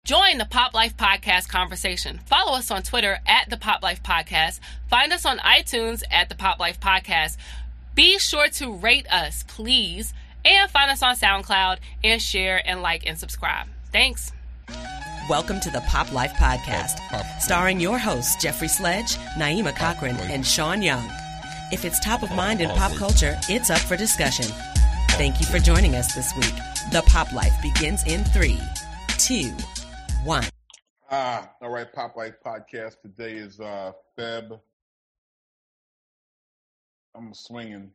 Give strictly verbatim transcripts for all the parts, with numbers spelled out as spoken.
Join the Pop Life Podcast conversation. Follow us on Twitter at the Pop Life Podcast. Find us on iTunes at the Pop Life Podcast. Be sure to rate us, please, and find us on SoundCloud and share and like and subscribe. Thanks. Welcome to the Pop Life Podcast, starring your hosts Jeffrey Sledge, Naima Cochran, and Sean Young. If it's top of mind in pop culture, it's up for discussion. Thank you for joining us this week. The Pop Life begins in three, two, one. Ah, all right, Pop Life Podcast. Today is uh, Feb. I'm swinging.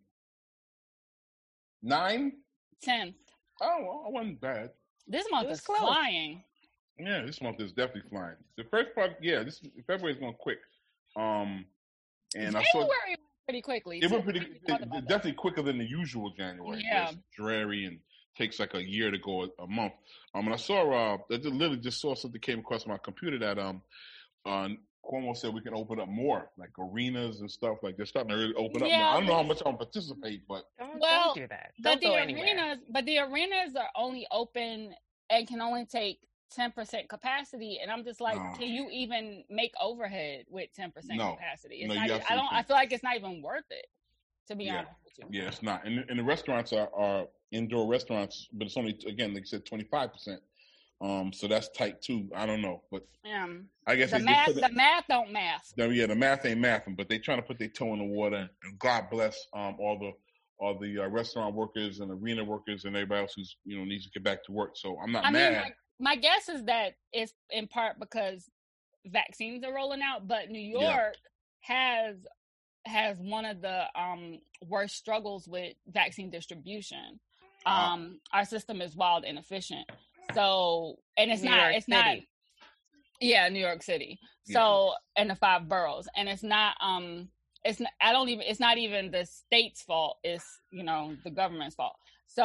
Nine? Tenth. Oh, well, I wasn't bad. This month is close. flying. Yeah, this month is definitely flying. The first part, yeah, this February is going quick. Um, and I saw January went pretty quickly. it too. went pretty, We it, talked about that. definitely quicker than the usual January. Yeah. It's dreary and takes like a year to go a, a month. Um, and I saw, uh, I just literally just saw something came across my computer that um, uh, Cuomo said we can open up more, like arenas and stuff. Like they're starting to really open up. Yeah, Now, I don't know how but- much I'll participate, but Don't, Well, don't do that. But Don't the go anywhere. arenas, but the arenas are only open and can only take ten percent capacity, and I'm just like, No. can you even make overhead with ten percent No. capacity? It's No, not you even, I don't. absolutely I feel like it's not even worth it. To be Yeah. honest with you. yeah, it's not. And, and the restaurants are, are indoor restaurants, but it's only, again, like you said, twenty-five percent. Um, so that's tight too. I don't know, but Um, I guess the they math, just put the math don't math. No, yeah, the math ain't mathing, but they trying to put their toe in the water. And God bless um, all the all the uh, restaurant workers and arena workers and everybody else who's you know needs to get back to work. So I'm not I mad. mean, my, my guess is that it's in part because vaccines are rolling out, but New York Yeah. has has one of the um, worst struggles with vaccine distribution. Wow. Um, our system is wild inefficient. So, and it's New not, York it's not, City. yeah, New York City. So, and the five boroughs, and it's not, um, it's not, I don't even, it's not even the state's fault. It's, you know, the government's fault.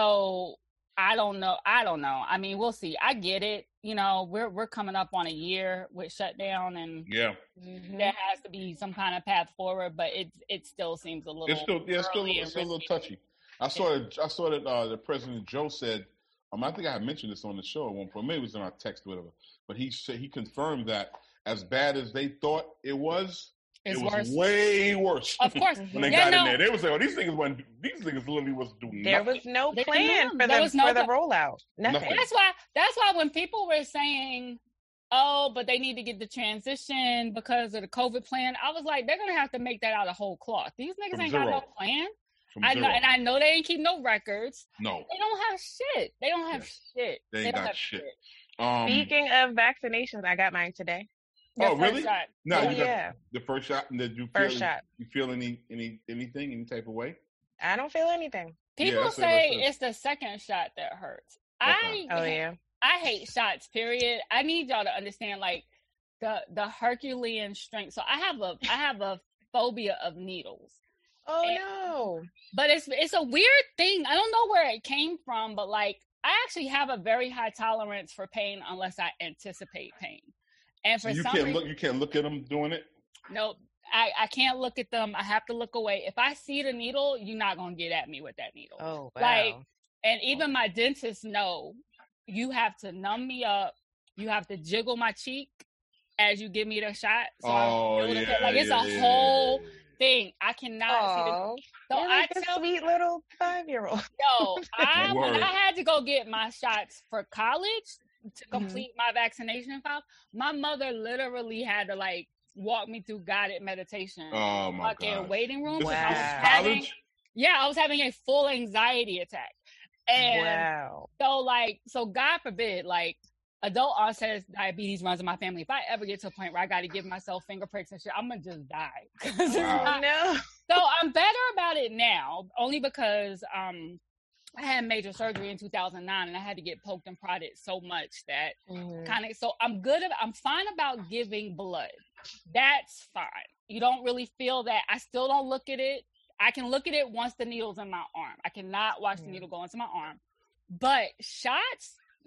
So I don't know. I don't know. I mean, we'll see. I get it. You know, we're, we're coming up on a year with shutdown, and yeah, there has to be some kind of path forward, but it, it still seems a little, it's still yeah, it's still, early it's and still a little risky. touchy. I saw it. I saw that uh, the President Joe said. Um, I think I had mentioned this on the show at one point. Maybe it was in our text or whatever. But he said he confirmed that as bad as they thought it was, It's it was worse. way worse. Of course. when they Yeah, got in no. there, they was like, "Oh, these niggas went. These niggas literally was doing There nothing." was no There- plan no, for there the was no for the pla- rollout. Nothing. Nothing. That's why. That's why when people were saying, "Oh, but they need to get the transition because of the COVID plan," I was like, "They're gonna have to make that out of whole cloth. These niggas From ain't got no zero. plan. From I zero. know, and I know they ain't keep no records. no, They don't have shit. They don't have shit. they ain't don't got have shit. Um, Speaking of vaccinations, I got mine today. Their Oh, first really? shot. no, Oh, you got yeah. the first shot, and did you feel First shot. You feel any any anything, any type of way? I don't feel anything. People that's what say it is. it's the second shot that hurts. Okay. I Oh yeah. I hate shots, period. I need y'all to understand, like, the the Herculean strength. So I have a I have a phobia of needles. Oh And- no. But it's it's a weird thing. I don't know where it came from, but like I actually have a very high tolerance for pain unless I anticipate pain. And So for you some can't reason, look. You can't look at them doing it. nope. I, I can't look at them. I have to look away. If I see the needle, you're not gonna get at me with that needle. Oh wow. Like, and even my dentists know you have to numb me up. You have to jiggle my cheek as you give me the shot. So I Oh don't feel the yeah, pain. Like it's yeah, a yeah, whole yeah, yeah. thing. I cannot see Oh, the. So you're I like a tell sweet little five year old. yo, I when Word. I had to go get my shots for college to Mhm. complete my vaccination file, my mother literally had to like walk me through guided meditation. Oh my Fucking god. waiting room. This is because I was Wow. having, college. yeah, I was having a full anxiety attack. And Wow. so like, so God forbid, like adult onset diabetes runs in my family. If I ever get to a point where I got to give myself finger pricks and shit, I'm gonna just die. 'Cause it's Wow. not- Oh no. so I'm better about it now, only because um I had major surgery in two thousand nine, and I had to get poked and prodded so much that Mhm. kind of. So I'm good. At, I'm fine about giving blood. That's fine. You don't really feel that. I still don't look at it. I can look at it once the needle's in my arm. I cannot watch the Mhm. needle go into my arm. But shots,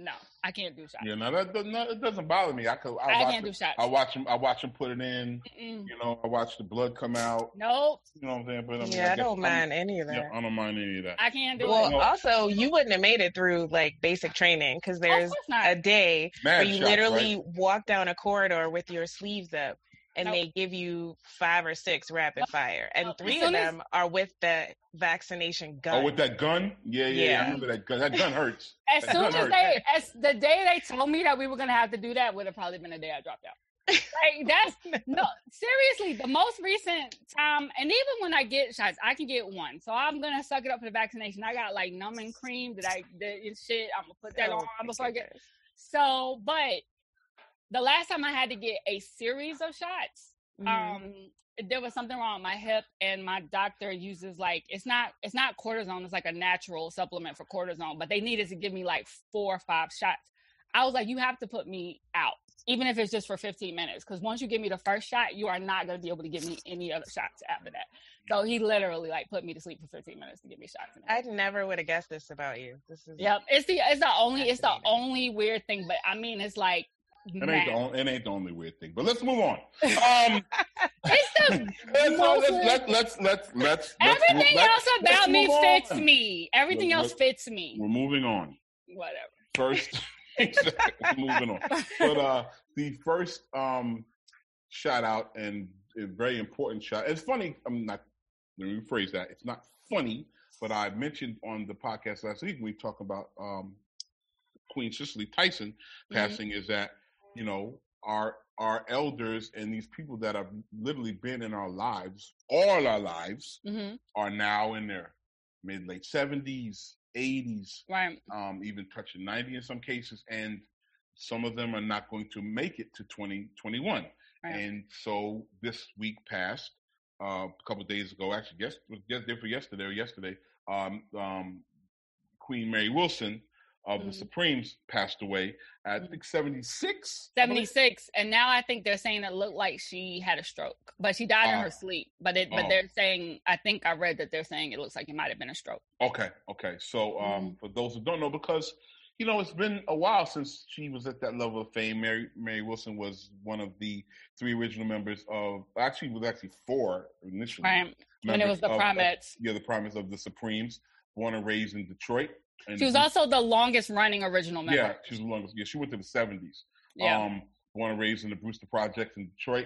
no, I can't do shots. Yeah, no, that doesn't, no, it doesn't bother me. I could. I, I watch can't it, do shots. I watch him. I watch him put it in. Mm-mm. You know, I watch the blood come out. Nope. You know what I'm saying? But I mean, Yeah, I, I guess don't I'm- mind any of that. Yeah, I don't mind any of that. I can't do Well, it. No. also, you wouldn't have made it through like basic training because Of there's course not. a day Mad where you shots, literally right? walk down a corridor with your sleeves up and Nope. they give you five or six rapid fire. And Nope. As three of soon as- them are with the vaccination gun. Oh, with that gun? Yeah, yeah, yeah. Yeah. I remember that gun. That gun hurts. As That soon gun as hurts. they, as the day they told me that we were gonna have to do that, would have probably been the day I dropped out. Like that's no, seriously, the most recent time, and even when I get shots, I can get one. So I'm gonna suck it up for the vaccination. I got like numbing cream that I that and shit. I'm gonna put that Oh, on my before I get. goodness. So, but the last time I had to get a series of shots, Mhm. um, there was something wrong with my hip, and my doctor uses like it's not it's not cortisone. It's like a natural supplement for cortisone, but they needed to give me like four or five shots. I was like, you have to put me out, even if it's just for fifteen minutes, because once you give me the first shot, you are not going to be able to give me any other shots after that. So he literally like put me to sleep for fifteen minutes to give me shots. in the I never would have guessed this about you. This is Yep, it's the it's the only it's the Fascinating. only weird thing, but I mean it's like It ain't, man, the only, it ain't the only weird thing. But let's move on. Um, it's the let's, most let's, weird- let's, let's, let's, let's, everything let's, else let's about me move fits on. me. Everything Look, else look. fits me. We're moving on. Whatever. First, exactly, we're moving on. But uh, the first um, shout out and a very important shout. It's funny. I'm not. Let me rephrase that. It's not funny, but I mentioned on the podcast last week when we talked about um, Queen Cicely Tyson passing. Is that you know our our elders and these people that have literally been in our lives, all our lives, hmm are now in their mid late seventies, eighties, Right. um, even touching ninety in some cases, and some of them are not going to make it to twenty twenty-one. Right. And so this week passed, uh, a couple of days ago, actually, yes, it was just day for yesterday or yesterday, um, um, Queen Mary Wilson of the Mhm. Supremes passed away at, I think, seventy-six? seventy-six, and now I think they're saying it looked like she had a stroke, but she died in Oh. her sleep. But it, but Oh. they're saying, I think I read that they're saying it looks like it might have been a stroke. Okay, okay. So um, Mm-hmm. for those who don't know, because you know it's been a while since she was at that level of fame. Mary Mary Wilson was one of the three original members of. Actually, it was actually four initially. Right. When it was members the of- of- Primates. yeah, the Primates of the Supremes, born and raised in Detroit. And She was also the longest running original member. yeah, she was the longest. Yeah, she went to the seventies. Yeah. Um, born and raised in the Brewster Projects in Detroit.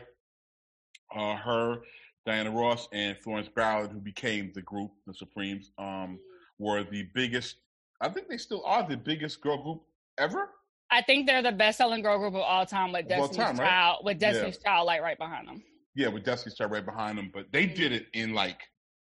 Uh, her, Diana Ross, and Florence Ballard, who became the group, the Supremes, um, were the biggest. I think they still are the biggest girl group ever. I think they're the best selling girl group of all time with Of all Destiny's time, right? Child, with Destiny's Child like right behind them. Yeah, with Destiny's Child right behind them, but they did it in like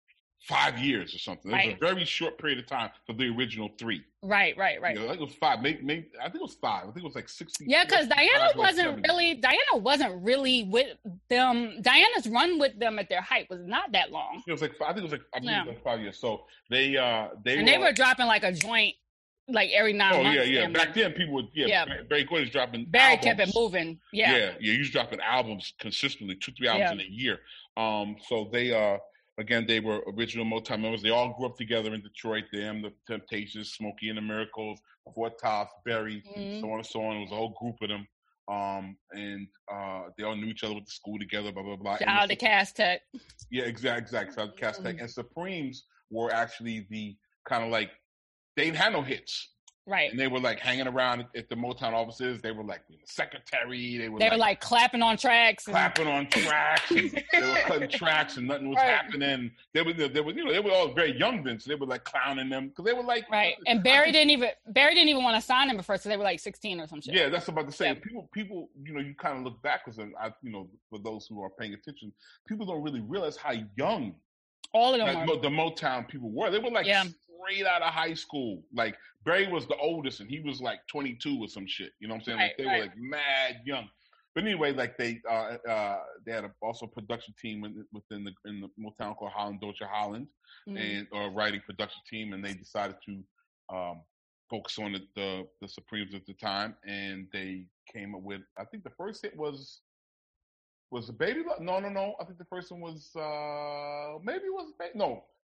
five years or something. It was Right. a very short period of time for the original three. Right, right, right. Yeah, I think it was five. Maybe, maybe I think it was five. I think it was like sixty. Yeah, because Diana sixty-five or wasn't seventy. really Diana wasn't really with them. Diana's run with them at their height was not that long, It was like I think it was like I believe Yeah. it was like five years. So they uh they and were, they were dropping like a joint like every nine oh months. yeah yeah damn back near. then people would yeah, Yeah. Barry- Barry Gordy's dropping Barry albums. kept it moving. Yeah. yeah yeah he was dropping albums consistently, two three albums Yeah. in a year. Um so they uh again they were original Motown members. They all grew up together in Detroit. Them, the Temptations, Smokey and the Miracles, Fort Tops, Barry, Mhm. so on and so on. It was a whole group of them. Um and uh they all knew each other with the school together, blah blah blah. Shout And out the to Cass Tech. Yeah, exactly, exactly. So Cass Tech Mhm. and Supremes were actually the kind of like they didn't have no hits, Right. and they were like hanging around at the Motown offices. They were like being the secretary. They were They like, were like clapping on tracks. and- clapping on tracks. And they were cutting tracks, and nothing was Right. happening. They were they were you know they were all very young then, so they were like clowning them because they were like Right. And Barry didn't even Barry didn't even want to sign them at first, so they were like sixteen or some shit. Yeah, that's about to say. Yeah. People, people, you know, you kind of look backwards, and I, you know, for those who are paying attention, people don't really realize how young All of them that were. Mo- the Motown people were. They were like Yeah. straight out of high school. Like Barry was the oldest, and he was like twenty-two or some shit. You know what I'm saying? Right, like they right. were like mad young. But anyway, like they uh, uh, they had a, also a production team in, within the in the Motown called Holland Doja Holland, Mhm. and or writing production team, and they decided to um, focus on the, the the Supremes at the time, and they came up with I think the first hit was. Was the Baby Love? No, no, no. I think the first one was uh maybe it was ba- no.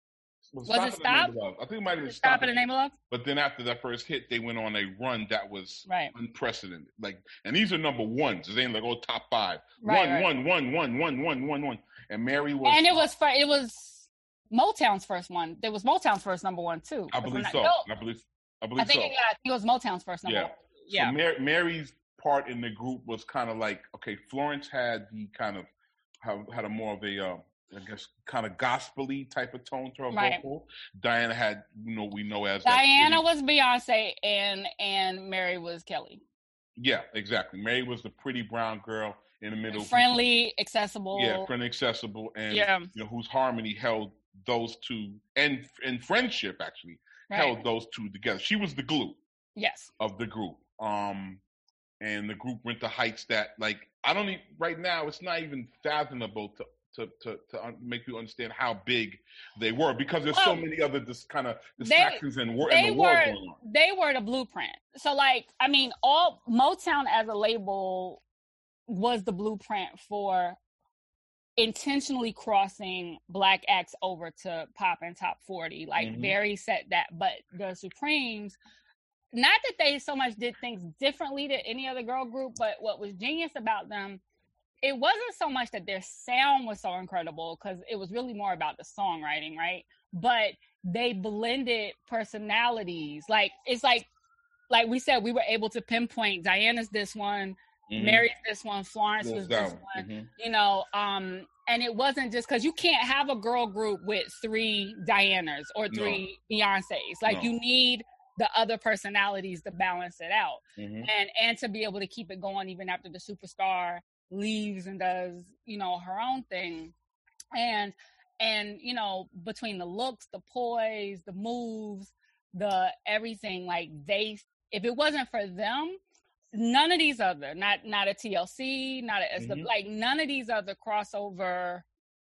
Was, Was Stop it in the Name Stop? of Love. I think it might have been Stop Stop in the Name of Love? But then after that first hit, they went on a run that was Right. unprecedented. Like, and these are number ones. It ain't like oh top five. Right, one, right. one, one, one, one, one, one, one. And Mary was. And it was for, it was Motown's first one. There was Motown's first number one too. I If I'm believe not- so. no, I believe. I believe I think so. it, yeah, I think it was Motown's first number Yeah. one. So Yeah. Mar- Mary's part in the group was kind of like, okay, Florence had the kind of had, had a more of a uh, I guess kind of gospel-y type of tone to her Right. vocal. Diana had, you know, we know as that Diana pretty- was Beyonce and and Mary was Kelly. Yeah, exactly. Mary was the pretty brown girl in the middle. Friendly, accessible. Yeah, friendly, accessible, and Yeah. you know whose harmony held those two, and and friendship actually Right. held those two together. She was the glue Yes. of the group. Um, and the group went to heights that, like, I don't even, right now, it's not even fathomable to to to, to un- make you understand how big they were, because there's so Well, many other dis- kind of they- distractions and war in They the world were going on. they were the blueprint. So like, I mean, all Motown as a label was the blueprint for intentionally crossing black acts over to pop and top forty. Like Mhm. Barry said that, but the Supremes, not that they so much did things differently than any other girl group, but what was genius about them, it wasn't so much that their sound was so incredible, because it was really more about the songwriting, right? But they blended personalities. Like, it's like, like we said, we were able to pinpoint Diana's this one, Mhm. Mary's this one, Florence Yes, was that this one. one, Mhm. you know, um, and it wasn't just because you can't have a girl group with three Dianas or three Beyoncés. Like, No. you need the other personalities to balance it out, Mhm. and and to be able to keep it going even after the superstar leaves and does, you know, her own thing. And and you know, between the looks, the poise, the moves, the everything, like, they, if it wasn't for them, none of these other, not not a T L C, not a Mhm. like none of these other crossover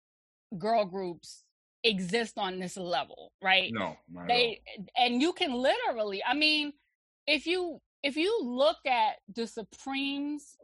girl groups exist on this level, right? No, not They, and you can literally, I mean, if you if you look at the Supremes'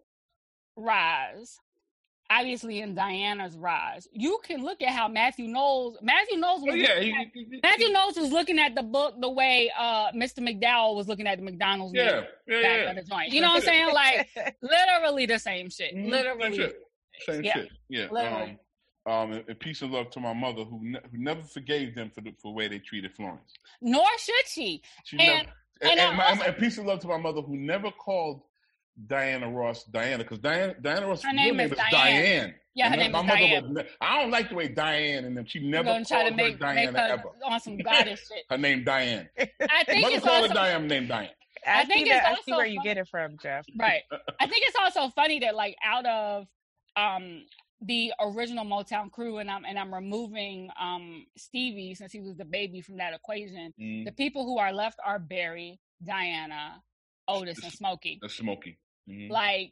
rise, obviously in Diana's rise, you can look at how Matthew Knowles Matthew Knowles at all. was Oh, yeah, looking he, at, he- he- Matthew Knowles was looking at the book the way uh Mister McDowell was looking at the McDonald's yeah, menu yeah, back yeah. of the joint. You know what I'm saying? Like, literally the same shit. Mhm. Literally. Same shit. Same Yeah. shit. Yeah. Literally. Um, um, and, and peace and love to my mother, who ne- who never forgave them for the for the way they treated Florence. Nor should she. She And- never. And, and and, I my, also- and peace and love to my mother, who never called Diana Ross Diana, because Diana Diana Ross' Her real name name is is Diane. Diane. Yeah, her And name my is mother Diane. would ne- I don't like the way Diane, and then she You're never gonna try to called make, her make Diana her ever. on some goddess shit. Her name Diane. I think Mother it's called also her Diane, named Diane. I, I think see it's that. I see also where you fun- get it from, Jeff. right. I think it's also funny that, like, out of um the original Motown crew, and I'm and I'm removing um Stevie, since he was the baby from that equation. Mm, The people who are left are Barry, Diana, Otis, and Smokey. that's Smokey. Mhm. Like,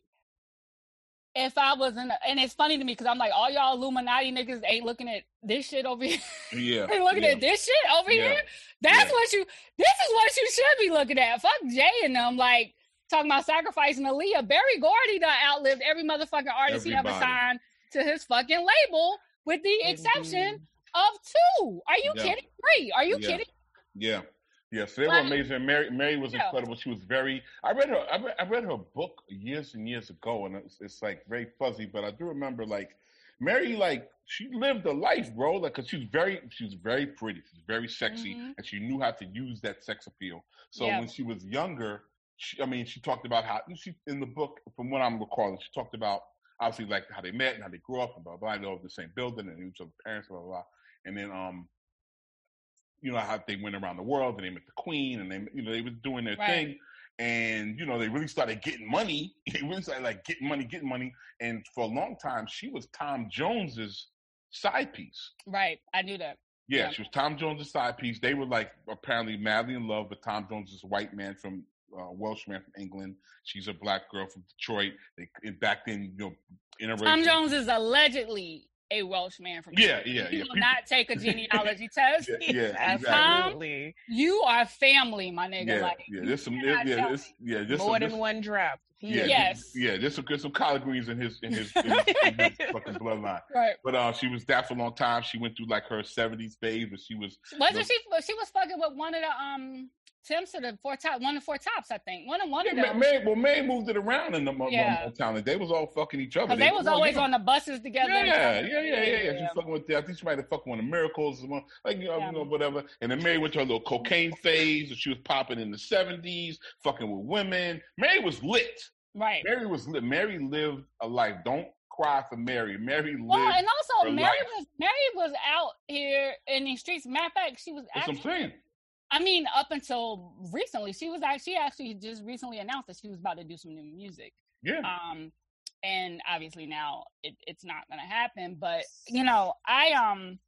if I was in, a, and it's funny to me because I'm like, all y'all Illuminati niggas ain't looking at this shit over here. Yeah. Ain't looking yeah. at this shit over Yeah. here. That's Yeah. what you. This is what you should be looking at. Fuck Jay and them. Like, talking about sacrificing Aaliyah. Barry Gordy done outlived every motherfucking artist he ever Everybody. signed to his fucking label, with the exception of two. Are you Yeah. kidding? Three. Are you Yeah. kidding? Yeah, yeah. So they were Like- amazing. Mary, Mary was Yeah. incredible. She was very. I read her. I read, I read her book years and years ago, and it's, it's like very fuzzy. But I do remember, like, Mary, like, she lived a life, bro. Like, cause she was very, she was very pretty. She's very sexy, Mhm. and she knew how to use that sex appeal. So Yeah. when she was younger, she, I mean, she talked about how she in the book, from what I'm recalling, she talked about obviously like how they met and how they grew up and blah blah. They all in the same building and each other's parents, blah blah blah. And then um. you know, how they went around the world and they met the Queen and they, you know, they was doing their Right. thing. And, you know, they really started getting money. They really started like getting money, getting money. And for a long time, she was Tom Jones's side piece. Right. I knew that. Yeah, Yeah. she was Tom Jones's side piece. They were like apparently madly in love, but Tom Jones is a white man from, uh, Welsh man from England. She's a black girl from Detroit. They, and back then, you know, interracial. Tom Jones is allegedly a Welsh man from Yeah, England. yeah, You yeah. will People- not take a genealogy test. Yeah, yeah, exactly. Absolutely. You are family, my nigga. Yeah, like, yeah. you There's some, cannot yeah, tell there's, me. yeah, there's More some, than there's- one drop. He Yeah, is- Yes. yeah. There's some, there's some collard greens in his in his, in his, in his fucking bloodline. Right. But uh, she was that for a long time. She went through like her seventies phase, but she was Wasn't you know, she? She was fucking with one of the um Tim's to the four top, one of the four tops, I think. One of one Yeah, of Ma- them. May, well, May moved it around in the Mo- Yeah. Mo- Motown. They was all fucking each other. Because they was well, always you know, on the buses together. and Yeah, stuff. yeah, yeah, yeah, yeah. She was fucking with. The, I think she might have fucking one of the Miracles, or one- like you know, Yeah. you know, whatever. And then Mary went to her little cocaine phase, and she was popping in the seventies, fucking with women. Mary was lit. Right. Mary was lit. Mary lived a life. Don't cry for Mary. Mary lived. Well, and also her Mary life. was Mary was out here in these streets. Matter of fact, she was That's what actually. I'm saying. I mean, up until recently, she was actually she actually just recently announced that she was about to do some new music. Yeah. Um, and obviously now it, it's not gonna happen. But you know, I um,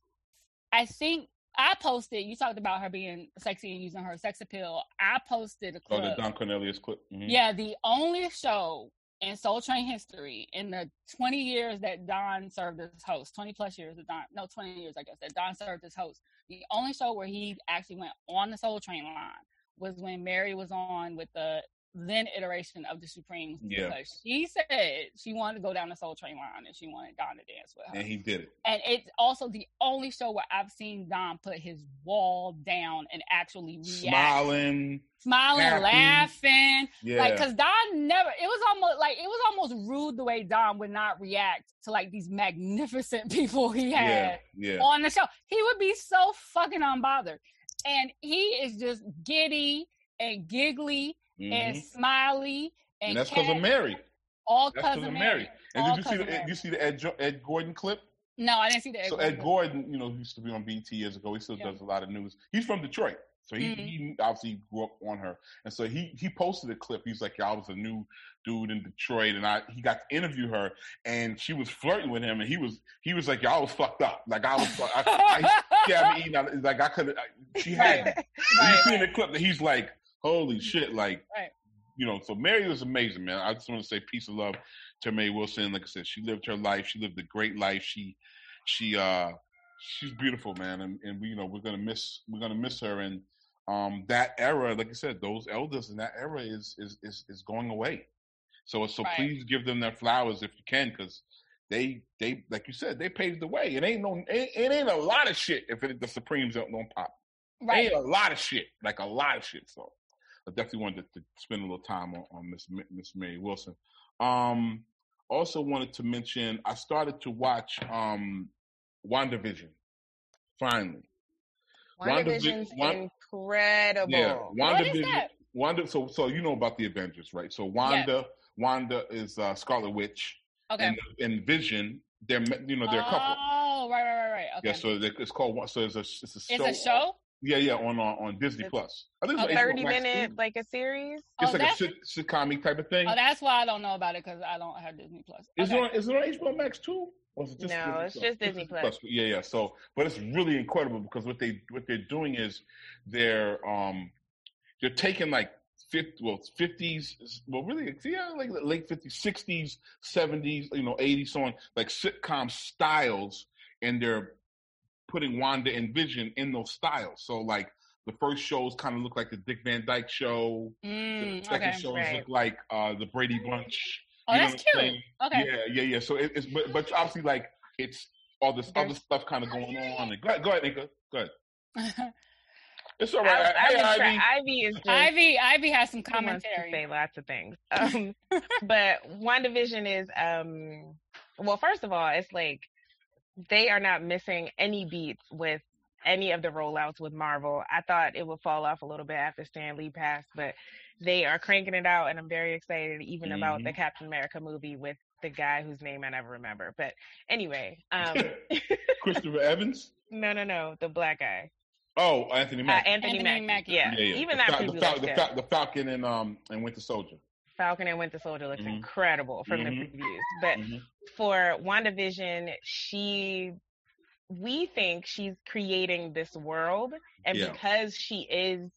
I think I posted. You talked about her being sexy and using her sex appeal. I posted a Oh, clip. the Don Cornelius clip. Mhm. Yeah, the only show in Soul Train history in the twenty years that Don served as host, twenty plus years that Don, no, twenty years, I guess, that Don served as host. The only show where he actually went on the Soul Train line was when Mary was on with the then iteration of the Supremes. Yeah. Because she said she wanted to go down the Soul Train line and she wanted Don to dance with her. And he did it. And it's also the only show where I've seen Don put his wall down and actually react. Smiling. Smiling, happy. laughing. Yeah. Like, cause Don never, it was almost like, it was almost rude the way Don would not react to like these magnificent people he yeah. had Yeah. on the show. He would be so fucking unbothered. And he is just giddy and giggly Mhm. and smiley. And, And that's because of cat- Mary. All That's cousin because of Mary. Mary. And All did you see cousin the Mary. you see the Ed, Jo- Ed Gordon clip? No, I didn't see the Ed So Gordon Ed clip. Gordon, you know, he used to be on B T years ago. He still Yeah. does a lot of news. He's from Detroit. So he, Mhm. he obviously grew up on her. And so he he posted a clip. He's like, yeah, I was a new dude in Detroit and I he got to interview her and she was flirting with him and he was he was like, yeah, I was fucked up. Like I was I, I, yeah, I mean, you know, like I could she had me. And Right, you see in right. the clip that he's like, holy shit, like Right. you know, so Mary was amazing, man. I just want to say peace and love to Mary Wilson. Like I said, she lived her life. She lived a great life. She, she, uh, she's beautiful, man. And, and we, you know, we're gonna miss, we're gonna miss her. And um, that era, like I said, those elders in that era is is is, is going away. So, so Right. please give them their flowers if you can, because they, they, like you said, they paved the way. It ain't no, it, it ain't a lot of shit if it, the Supremes don't, don't pop. Right. Ain't a lot of shit, like a lot of shit. So. I definitely wanted to, to spend a little time on, on Miss Miss Mary Wilson. Um, also wanted to mention I started to watch um, WandaVision. Finally, WandaVision's Wan- incredible. yeah, What is WandaVision. that? Wanda. So so you know about the Avengers, right? So Wanda, Wanda is uh, Scarlet Witch, Okay. and and Vision. They're you know they're a couple. Oh, right, right, right, right. Okay. Yeah, so they- it's called. So it's a it's a show. it's a show? Yeah, yeah, on on, on Disney It's Plus. I think a it's on H B O thirty Max minute, too. like a series. It's Oh, like a that's- sit, sitcom type of thing. Oh, that's why I don't know about it because I don't have Disney Plus. Is Okay. it on is it on H B O Max too? Or is it just No, Disney it's Plus? just Disney Plus. Yeah, yeah. So, but it's really incredible because what they what they're doing is they're um they're taking like fifty well fifties well really yeah like the late fifties, sixties, seventies, you know, eighties, so on like sitcom styles, and they're putting Wanda and Vision in those styles. So like the first shows kind of look like the Dick Van Dyke Show. Mm, The second okay. shows Right. look like uh, the Brady Bunch. Oh, You know that's what I'm cute. saying? Okay. Yeah, yeah, yeah. So it, it's but, but obviously like it's all this other There's- stuff kind of going on. And go ahead, go ahead, Nika. Go ahead. It's all I, right. I Hey, was try- Ivy. Ivy is just Ivy, Ivy has some she wants to commentary. say lots of things. Um, but WandaVision is, um, well, first of all, it's like they are not missing any beats with any of the rollouts with Marvel. I thought it would fall off a little bit after Stan Lee passed, but they are cranking it out, and I'm very excited even about the Captain America movie with the guy whose name I never remember. But anyway, um, Christopher Evans. no, no, no, the black guy, Oh, Anthony uh, Mackie. Anthony, Anthony Mackie. Mackie. Yeah. yeah, yeah. even the, that Fal- preview the, Fal- looks the, good. Fal- the Falcon and um and Winter Soldier. Falcon and Winter Soldier looks Mhm. incredible from Mhm. the previews. But Mhm. for WandaVision, she, we think she's creating this world, and Yeah. because she is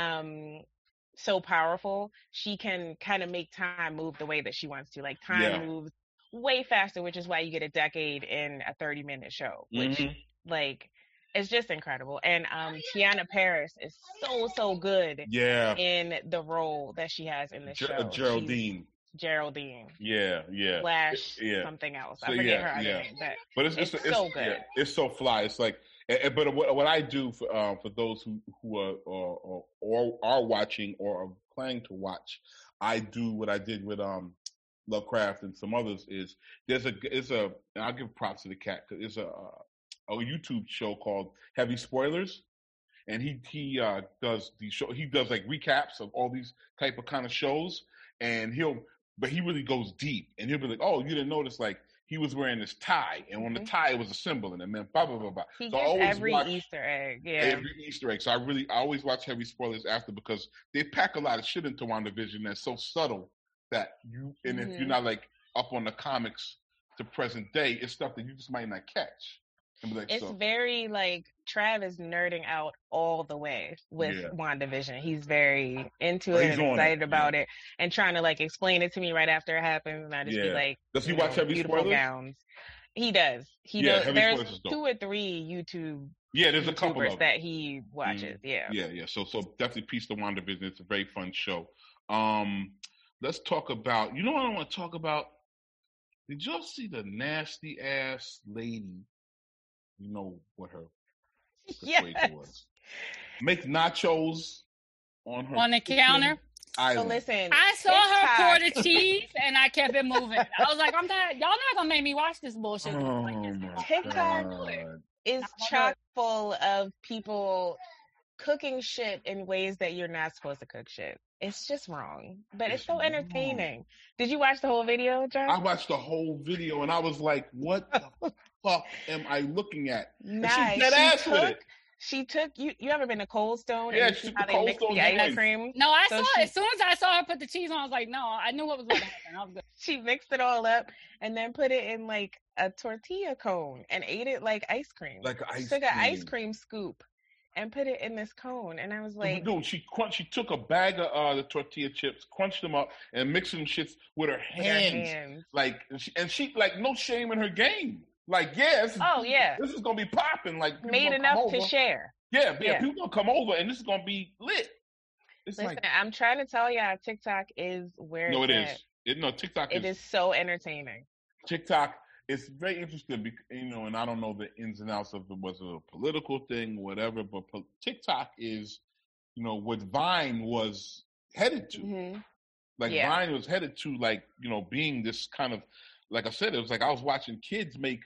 um, so powerful, she can kind of make time move the way that she wants to. Like time Yeah. moves way faster, which is why you get a decade in a thirty minute show, which Mhm. like it's just incredible. And um, Tiana Paris is so so good Yeah. in the role that she has in the Ger- show. Geraldine. She's Geraldine. Yeah, yeah. Slash yeah. something else. So, I forget yeah, her other yeah. name, but, But it's, it's, it's, so it's, good. yeah, it's so fly. It's like, and- and- but what, what I do for uh, for those who who are or, or are watching or are planning to watch, I do what I did with um Lovecraft and some others. Is there's a it's a and I'll give props to the cat because it's a a YouTube show called Heavy Spoilers, and he he uh, does the show. He does like recaps of all these type of kind of shows, and he'll but he really goes deep, and he'll be like, oh, you didn't notice like. He was wearing this tie, and on the tie it was a symbol, and it meant blah blah blah blah. He so I gets always every watch Easter egg, yeah. every Easter egg. So I really, I always watch Heavy Spoilers after because they pack a lot of shit into WandaVision that's so subtle that you, and Mhm. if you're not like up on the comics to present day, it's stuff that you just might not catch. And be like, It's so, very like Trav is nerding out all the way with Yeah. WandaVision. He's very into Oh, it he's and on it, excited about yeah. it and trying to like explain it to me right after it happens. And I just be Yeah. like, Does he you watch know, Heavy beautiful Spoilers? gowns. He does. He Yeah, knows. Heavy There's Spoilers is dope. two or three YouTube yeah, there's a couple YouTubers of them. that he watches. Yeah. Yeah, yeah. So, so definitely piece to WandaVision. It's a very fun show. Um, let's talk about. You know what I want to talk about? Did y'all see the nasty ass lady? You know what her persuasion Yes. was? Make nachos on her On the kitchen counter? So island. listen, I saw her pour the TikTok- cheese and I kept it moving. I was like, I'm not, y'all not gonna make me watch this bullshit. Oh Like, my TikTok god! is Not my chock full of people cooking shit in ways that you're not supposed to cook shit. It's just wrong, but it's, It's so wrong. entertaining. Did you watch the whole video, John? I watched the whole video and I was like, "What the fuck am I looking at?" And Nah, she's dead she ass with took. it. She took you. You ever been to Cold Stone? Yeah, and she see took how the they Cold mix Stone the ice joint. cream. No, I So saw she- it. As soon as I saw her put the cheese on, I was like, no, I knew what was going to happen. I was good. She mixed it all up and then put it in like a tortilla cone and ate it like ice cream. Like ice took an ice cream. cream scoop and put it in this cone, and I was like, Dude, she crunch. She took a bag of uh, the tortilla chips, crunched them up, and mixed them shits with her with her hands. hands. Like, and she, and she like no shame in her game. Like, yeah, this is, Oh, yeah. this is gonna be popping. Like, people Made gonna enough come to over. share. Yeah, yeah, Yeah. people gonna come over, and this is gonna be lit. It's Listen, like, I'm trying to tell y'all, TikTok is where no, it it's is. at. It no TikTok It is, is so entertaining. TikTok. It's very interesting, bec- you know, and I don't know the ins and outs of it. Was it a political thing, whatever? But po- TikTok is, you know, what Vine was headed to. Mhm. Like Yeah. Vine was headed to, like, you know, being this kind of, like I said, it was like I was watching kids make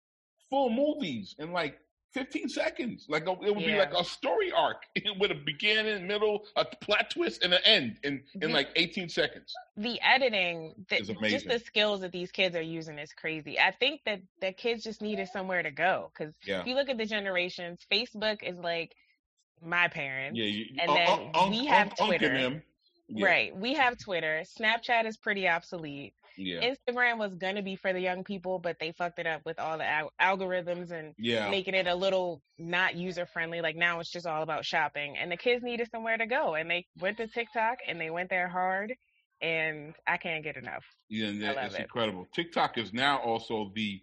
full movies in like fifteen seconds. Like a, it would be Yeah. like a story arc with a beginning, middle, a plot twist, and an end in in Mhm. like eighteen seconds. The editing, the, It's just amazing. the skills that these kids are using is crazy. I think that that kids just needed somewhere to go because Yeah. if you look at the generations, Facebook is like my parents, Yeah, you, And un- then un- un- we have un- Unc and Twitter. them. Yeah, right? We have Twitter. Snapchat is pretty obsolete. Yeah. Instagram was gonna be for the young people, but they fucked it up with all the al- algorithms and Yeah. making it a little not user friendly. Like now it's just all about shopping, and the kids needed somewhere to go, and they went to TikTok and they went there hard, and I can't get enough. Yeah, and I that- love it's it. incredible. TikTok is now also the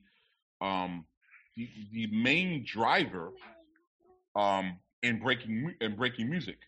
um the, the main driver um in breaking mu- in breaking music.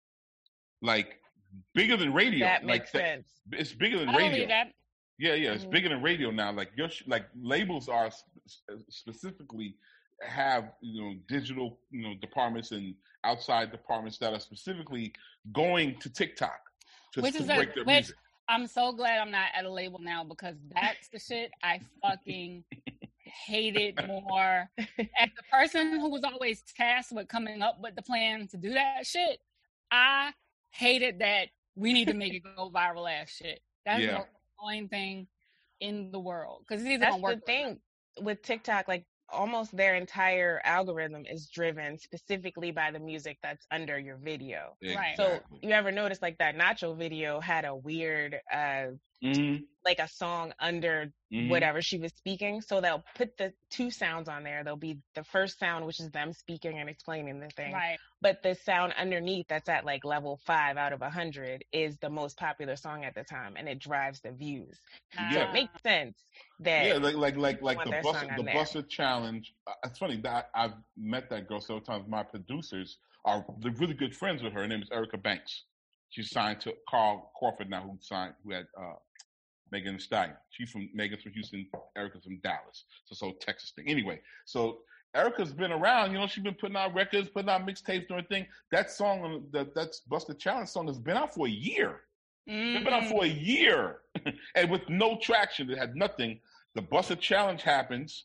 Like bigger than radio. That like makes that- sense. It's bigger than I don't radio. believe that. Yeah, yeah, it's Mhm. bigger than radio now. Like your sh- like labels are sp- specifically have you know digital you know departments and outside departments that are specifically going to TikTok to, Which to is break a, their which music. I'm so glad I'm not at a label now because that's the shit I fucking hated more. As the person who was always tasked with coming up with the plan to do that shit, I hated that we need to make it go viral ass shit. That's Yeah. the only thing in the world because it's either That's gonna work. the thing with TikTok. Like almost their entire algorithm is driven specifically by the music that's under your video. Right. So Exactly. you ever notice like that Nacho video had a weird, uh, Mhm, like a song under mhm. whatever she was speaking. So they'll put the two sounds on there. There'll be the first sound, which is them speaking and explaining the thing. Right. But the sound underneath that's at like level five out of a hundred is the most popular song at the time, and it drives the views. So Yeah. it makes sense. that yeah, like like like like want the their bus song on the there. Buster Challenge. Uh, it's funny that I, I've met that girl several times. My producers are they're really good friends with her. Her name is Erica Banks. She's signed to Carl Crawford now, who signed who had uh, Megan Thee Stallion. She's from Megan's from Houston. Erica's from Dallas. So so Texas thing. Anyway, so Erica's been around. You know, she's been putting out records, putting out mixtapes, doing thing. That song, that that's Buster Challenge song, has been out for a year. Mm-hmm. It's been out for a year, and with no traction. It had nothing. The Buster Challenge happens.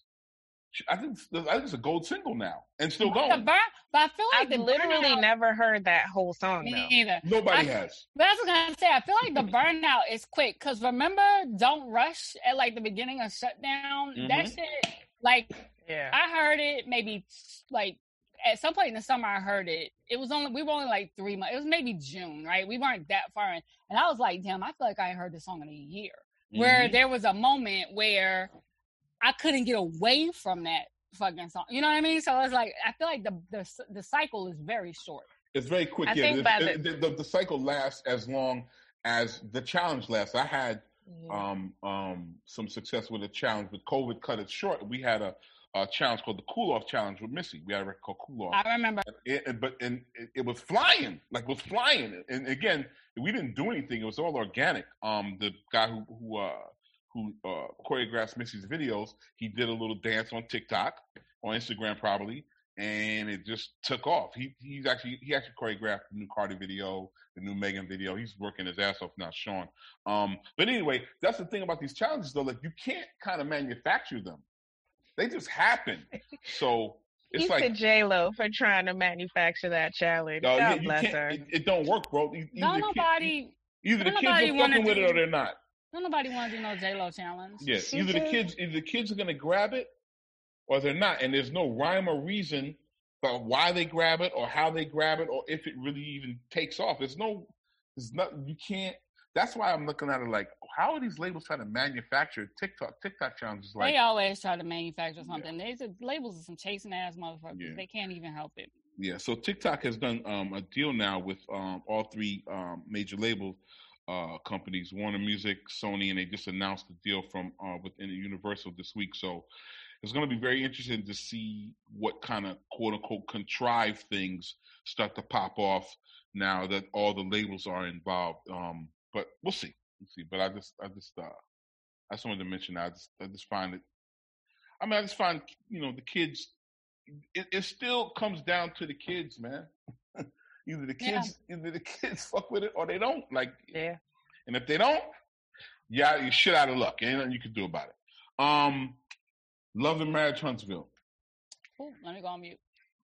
I think I think it's a gold single now, and still going. The burn, but I feel like I've the literally burnout, never heard that whole song. Me though. either. Nobody I, has. But I was gonna say, I feel like the burnout is quick because remember, "Don't Rush" at like the beginning of Shutdown. Mm-hmm. That shit, like, yeah, I heard it maybe like at some point in the summer. I heard it. It was only we were only like three months. It was maybe June, right? We weren't that far in, and I was like, damn, I feel like I heard this song in a year. Mm-hmm. Where there was a moment where I couldn't get away from that fucking song. You know what I mean? So it's like I feel like the the the cycle is very short. It's very quick. I yeah, think the, by the, the, the, the cycle lasts as long as the challenge lasts. I had yeah. um, um, some success with a challenge, but COVID cut it short. We had a, a challenge called the Cool Off Challenge with Missy. We had a record called Cool Off. I remember. It, it, but and it, it was flying, like it was flying. And again, we didn't do anything. It was all organic. Um, the guy who who uh, who uh, choreographs Missy's videos, he did a little dance on TikTok, on Instagram probably, and it just took off. He he's actually he actually choreographed the new Cardi video, the new Megan video. He's working his ass off now, Sean. Um, but anyway, that's the thing about these challenges though. Like you can't kind of manufacture them; they just happen. So it's He's like to J-Lo for trying to manufacture that challenge. Uh, God you, bless you her. It, it don't work, bro. Either don't nobody. Kid, either the kids nobody are fucking with do, it or they're not. Don't nobody want to do no J-Lo challenge. Yes, yeah, either the kids, either the kids are gonna grab it or they're not, and there's no rhyme or reason about why they grab it or how they grab it or if it really even takes off. There's no, there's not. You can't. That's why I'm looking at it like, how are these labels trying to manufacture TikTok TikTok challenges? Like they always try to manufacture something. Yeah. They labels are some chasing ass motherfuckers. Yeah. They can't even help it. Yeah. So TikTok has done um, a deal now with um, all three um, major label uh, companies, Warner Music, Sony, and they just announced the deal from uh, within Universal this week. So it's going to be very interesting to see what kind of quote unquote contrived things start to pop off now that all the labels are involved. Um, but we'll see, we'll see. But I just, I just, uh, I just wanted to mention that. I just, I just find it. I mean, I just find you know the kids. It, it still comes down to the kids, man. Either the kids, yeah. either the kids fuck with it or they don't. Like, yeah. And if they don't, yeah, you're shit out of luck. Ain't nothing you can do about it. Um. Love and Marriage Huntsville. Ooh, let me go on mute.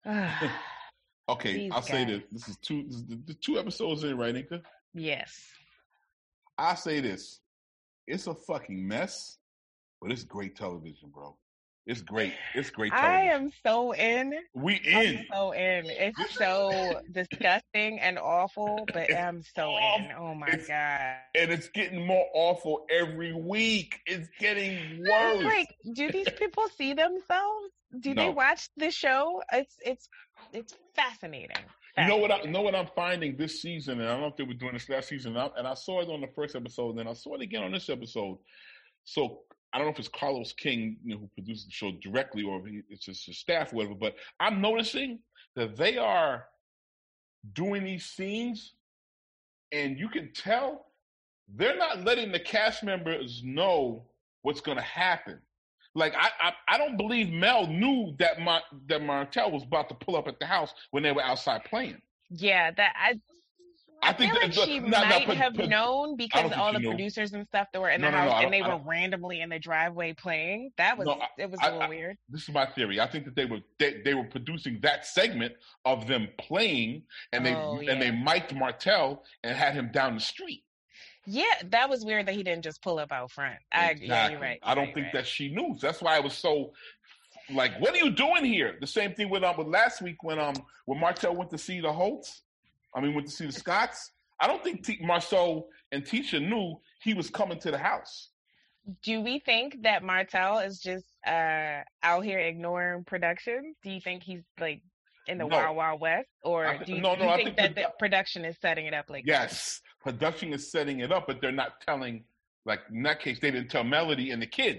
Okay, These I'll guys. say this. This is two this is the, the two episodes in, right, Inka? Yes. I'll say this. It's a fucking mess, but it's great television, bro. It's great. It's great television. I am so in. We in. I'm so in. It's so disgusting and awful, but I'm so in. Oh my it's, God. And it's getting more awful every week. It's getting worse. Like, do these people see themselves? Do No. they watch the show? It's it's it's fascinating. You know what? I know what I'm finding this season, and I don't know if they were doing this last season, and I, and I saw it on the first episode, and then I saw it again on this episode. So I don't know if it's Carlos King, you know, who produces the show directly, or if he, it's just his staff, or whatever. But I'm noticing that they are doing these scenes, and you can tell they're not letting the cast members know what's going to happen. Like I, I, I don't believe Mel knew that Mar- that Martell was about to pull up at the house when they were outside playing. Yeah, that I. I, I think feel like that- she no, no, might but- have but- known I because don't think all she the knew. producers and stuff that were in No, the no, no, house I and they don't- I were randomly in the driveway playing. That was No, I- it was I- a little I- weird. This is my theory. I think that they were they, they were producing that segment of them playing, and they Oh, and they yeah. mic'd Martell and had him down the street. Yeah, that was weird that he didn't just pull up out front. I, yeah, you're right. I don't you're think right. that she knew. That's why I was so like, "What are you doing here?" The same thing with um with last week when um when Martell went to see the Holtz. I mean, went to see the Scotts. I don't think T- Marceau and Tisha knew he was coming to the house. Do we think that Martell is just uh, out here ignoring production? Do you think he's like in the No. Wild Wild West, or I- do you, no, do no, you I think, think that the- the production is setting it up like Yes, production is setting it up, but they're not telling. Like in that case, they didn't tell Melody and the kids.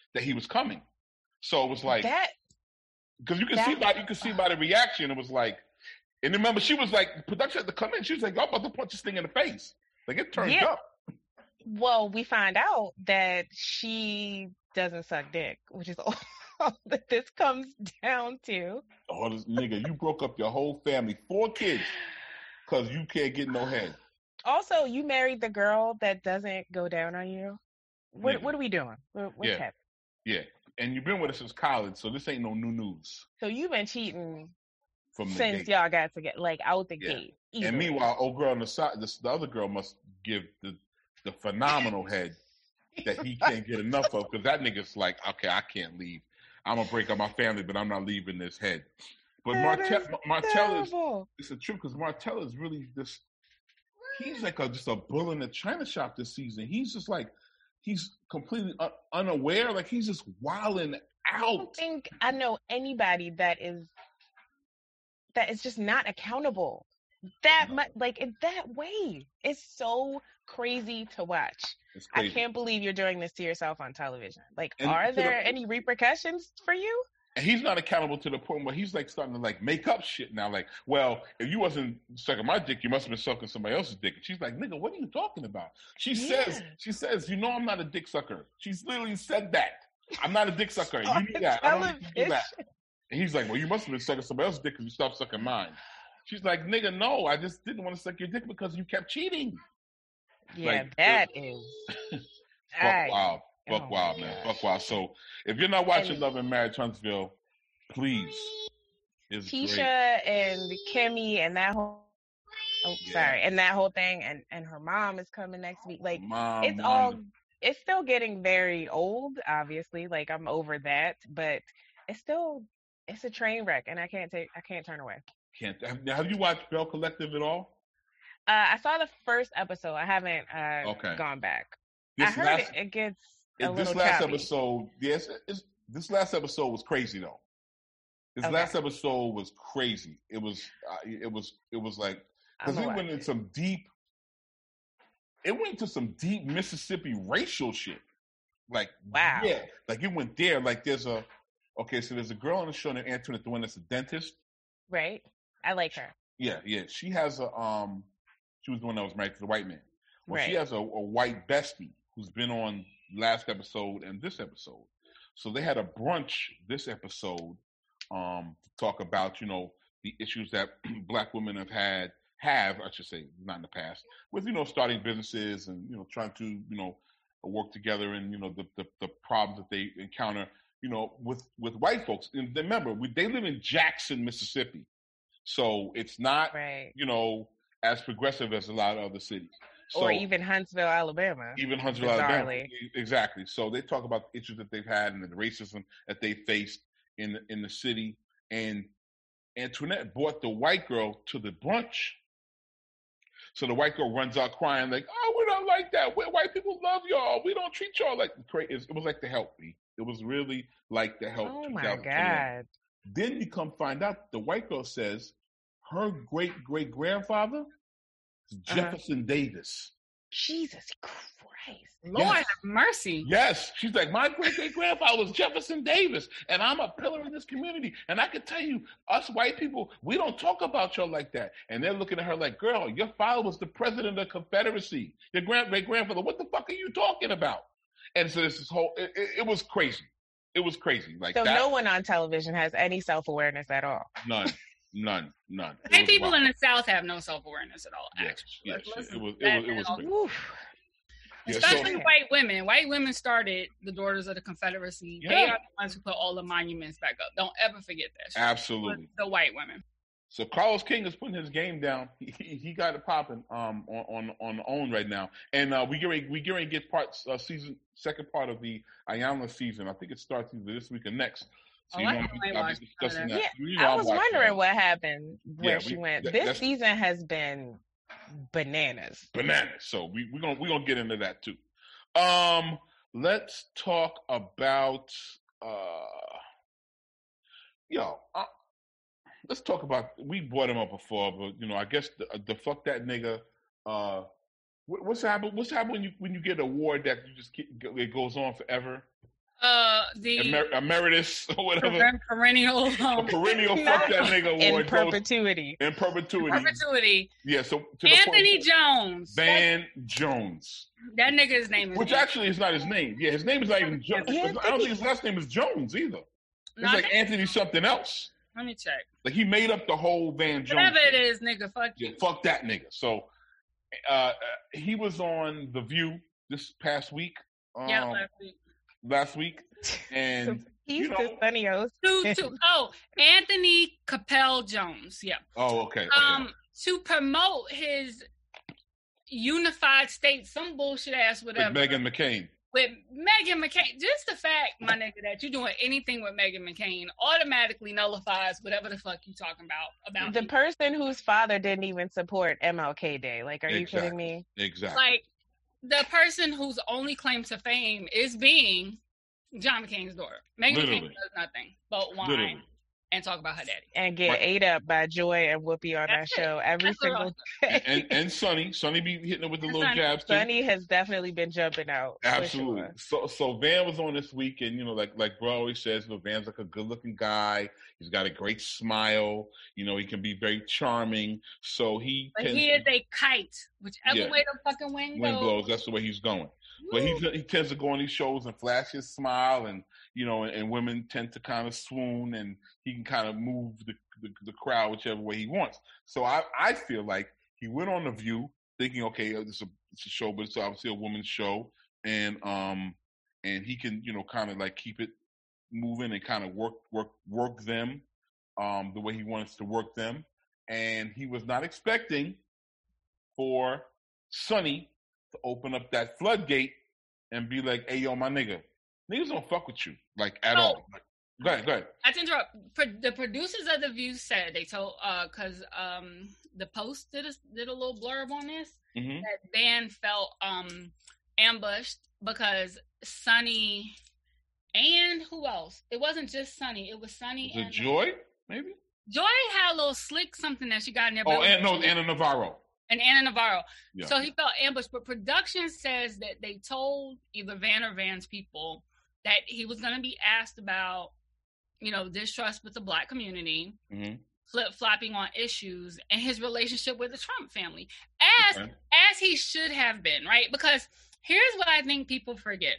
that he was coming. So it was like that because you can that, see by you can see by the reaction. It was like, and remember she was like, production had to come in. She was like, "Y'all about to punch this thing in the face." Like it turned yeah. up. Well, we find out that she doesn't suck dick, which is all that this comes down to. Oh, this nigga, you broke up your whole family, four kids, because you can't get no head. Also, you married the girl that doesn't go down on you. What Nigga. What are we doing? What, what's Yeah. happening? Yeah, and you've been with us since college, so this ain't no new news So you've been cheating from the since gate. y'all got to get like out the Yeah. gate. And easily. meanwhile, old girl on the side, this, the other girl must give the the phenomenal head that he can't get enough of, because that nigga's like, okay, I can't leave. I'm gonna break up my family, but I'm not leaving this head. But That Martell, is Martell is terrible. it's the truth, because Martell is really just he's like a, just a bull in the china shop this season. He's just like he's completely un- unaware, like he's just wilding I don't out. think I know anybody that is that is just not accountable that much, like in that way. It's so crazy to watch. It's I crazy. can't believe you're doing this to yourself on television. Like, And are to the- there any repercussions for you? And he's not accountable to the point where he's like starting to like make up shit now. Like, well, if you wasn't sucking my dick, you must have been sucking somebody else's dick. And she's like, nigga, what are you talking about? She Yeah. says, she says, you know, I'm not a dick sucker. She's literally said that. I'm not a dick sucker. You On knew that. I don't need to do television. that. And he's like, well, you must have been sucking somebody else's dick because you stopped sucking mine. She's like, nigga, no, I just didn't want to suck your dick because you kept cheating. Yeah, Like, that is. Fuck I- wild. Fuck oh my wild, man. gosh. Fuck wild. So if you're not watching And- Love and Marriage Huntsville, please. It's Keisha great. and Kimmy and that whole. Oh, Yeah. sorry, and that whole thing, and and her mom is coming next week. Like, Mom, it's Wanda. all. It's still getting very old, obviously. Like, I'm over that, but it's still. It's a train wreck, and I can't take. I can't turn away. Can't. Have, have you watched Bell Collective at all? Uh, I saw the first episode. I haven't uh, Okay. gone back. This I heard last, it, it gets a it- this little last choppy. episode, yes, it's, this last episode was crazy though. This Okay. last episode was crazy. It was, uh, it was, it was like because I'ma it watch went into some deep. It went to some deep Mississippi racial shit. Like Wow. yeah, like it went there. Like there's a, okay, so there's a girl on the show named Antoinette, the one that's a dentist. Right? I like her. Yeah, yeah. She has a um she was the one that was married to the white man. Well, she Right. has a, a white bestie who's been on last episode and this episode. So they had a brunch this episode um to talk about, you know, the issues that black women have had have, I should say, not in the past, with, you know, starting businesses and, you know, trying to, you know, work together and, you know, the the, the problems that they encounter, you know, with, with white folks. And remember, we, they live in Jackson, Mississippi. So it's not, Right. you know, as progressive as a lot of other cities. So, Or even Huntsville, Alabama. even Huntsville, Alabama. bizarrely. Exactly. So they talk about the issues that they've had and the racism that they faced in the, in the city. And Antoinette brought the white girl to the brunch. So the white girl runs out crying like, "Oh, we don't like that. We white people love y'all. We don't treat y'all like crazy." It was like the help me. It was really like the help. Oh my twenty twenty-one. God. Then you come find out the white girl says her great great grandfather is Uh-huh. Jefferson Davis. Jesus Christ. Lord Yes. have mercy. Yes, she's like, my great great grandfather was Jefferson Davis, and I'm a pillar in this community. And I can tell you, us white people, we don't talk about y'all like that. And they're looking at her like, girl, your father was the president of the Confederacy. Your grand great grandfather, what the fuck are you talking about? And so this is whole, it, it, it was crazy. It was crazy. Like So that, no one on television has any self-awareness at all. none, none, none. It White was people wild. in the South have no self awareness at all. Yes, Actually, yes, Let's it was- it listen was- to it was that. crazy. Oof. Yeah, so- Especially white women. White women started the Daughters of the Confederacy. They Yeah. are the ones who put all the monuments back up. Don't ever forget that. shit. Absolutely. The white women. So Carlos King is putting his game down. He, he, he got it popping um, on on on own right now, and uh, we get ready, we get ready to get parts uh, season second part of the Ayanla season. I think it starts either this week or next. So Oh, you I know, haven't I'll be watched discussing none of that. Yeah, You know, I I'm was watching wondering that. what happened where Yeah, she we- went. that- This that's- season has been bananas. Bananas. So we we're gonna we're gonna get into that too. Um, let's talk about uh, yo. Uh, let's talk about. We brought him up before, but you know, I guess the, the fuck that nigga. Uh, what, what's happened? What's happened when you when you get an award that you just keep, it goes on forever? Uh, the Emer- emeritus or whatever. per- perennial. Um, perennial fuck that nigga award. In perpetuity. Goes, in perpetuity. perpetuity. Yeah, so to Anthony the point, Jones. Van Jones. That nigga's name is Which Jones. actually is not his name. Yeah, his name is not even Jones. I don't think his last name is Jones either. It's No, like I think- Anthony something else. Let me check. Like he made up the whole Van Jones. Whatever it thing. is, nigga, fuck Yeah, you. fuck that nigga. So uh, he was on The View this past week. Um, Yeah, last week. last week. And He's you know, the funniest. Two, two. Oh, Anthony Capel Jones. Yeah. oh, okay. okay. Um, to promote his unified state, some bullshit ass With whatever. Meghan McCain. With Meghan McCain, just the fact, my nigga, that you're doing anything with Meghan McCain automatically nullifies whatever the fuck you talking about. About The me. person whose father didn't even support M L K Day. Like, are you Exactly. kidding me? Exactly. Like the person whose only claim to fame is being John McCain's daughter. Meghan Literally. McCain does nothing but whine Literally. and talk about her daddy. And get Right. ate up by Joy and Whoopi on That's that it. show every That's what single and, day. and and Sonny, Sonny be hitting it with the And little Sonny. jabs too. Sonny has definitely been jumping out. for Absolutely. sure. So so Van was on this week, and you know, like like bro always says, you know, Van's like a good looking guy. He's got a great smile. You know, he can be very charming. So he But tends he is a kite, whichever Yeah. way the fucking wind, wind goes. blows. That's the way he's going. But he he tends to go on these shows and flash his smile, and you know, and, and women tend to kind of swoon, and he can kind of move the, the the crowd whichever way he wants. So I I feel like he went on The View thinking, okay, this is a, it's a show, but it's obviously a woman's show, and um and he can you know kind of like keep it moving and kind of work work work them um the way he wants to work them, and he was not expecting for Sonny to open up that floodgate and be like, hey, yo, my nigga, niggas don't fuck with you, like, at Oh. all. Like, go ahead, go ahead. I have to interrupt. Pro- the producers of The View said they told uh because um the Post did a did a little blurb on this Mm-hmm. that Van felt um ambushed because Sonny and who else? It wasn't just Sonny. It was Sonny Is it and Joy, maybe? Joy had a little slick something that she got in there. Oh, but- and no, Anna Navarro. and Anna Navarro. Yeah. So he felt ambushed, but production says that they told either Van or Van's people that he was going to be asked about, you know, distrust with the Black community, Mm-hmm. flip flopping on issues, and his relationship with the Trump family, as Okay. as he should have been, right? Because here's what I think people forget: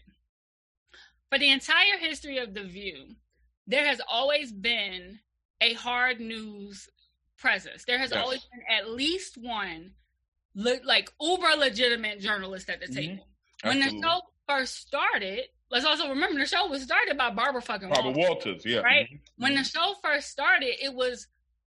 for the entire history of The View, there has always been a hard news presence. There has Yes. always been at least one le- like uber legitimate journalist at the Mhm. table. When Absolutely. the show first started, let's also remember the show was started by Barbara fucking Barbara Walters, Walters, yeah. right? Mhm. When the show first started, it was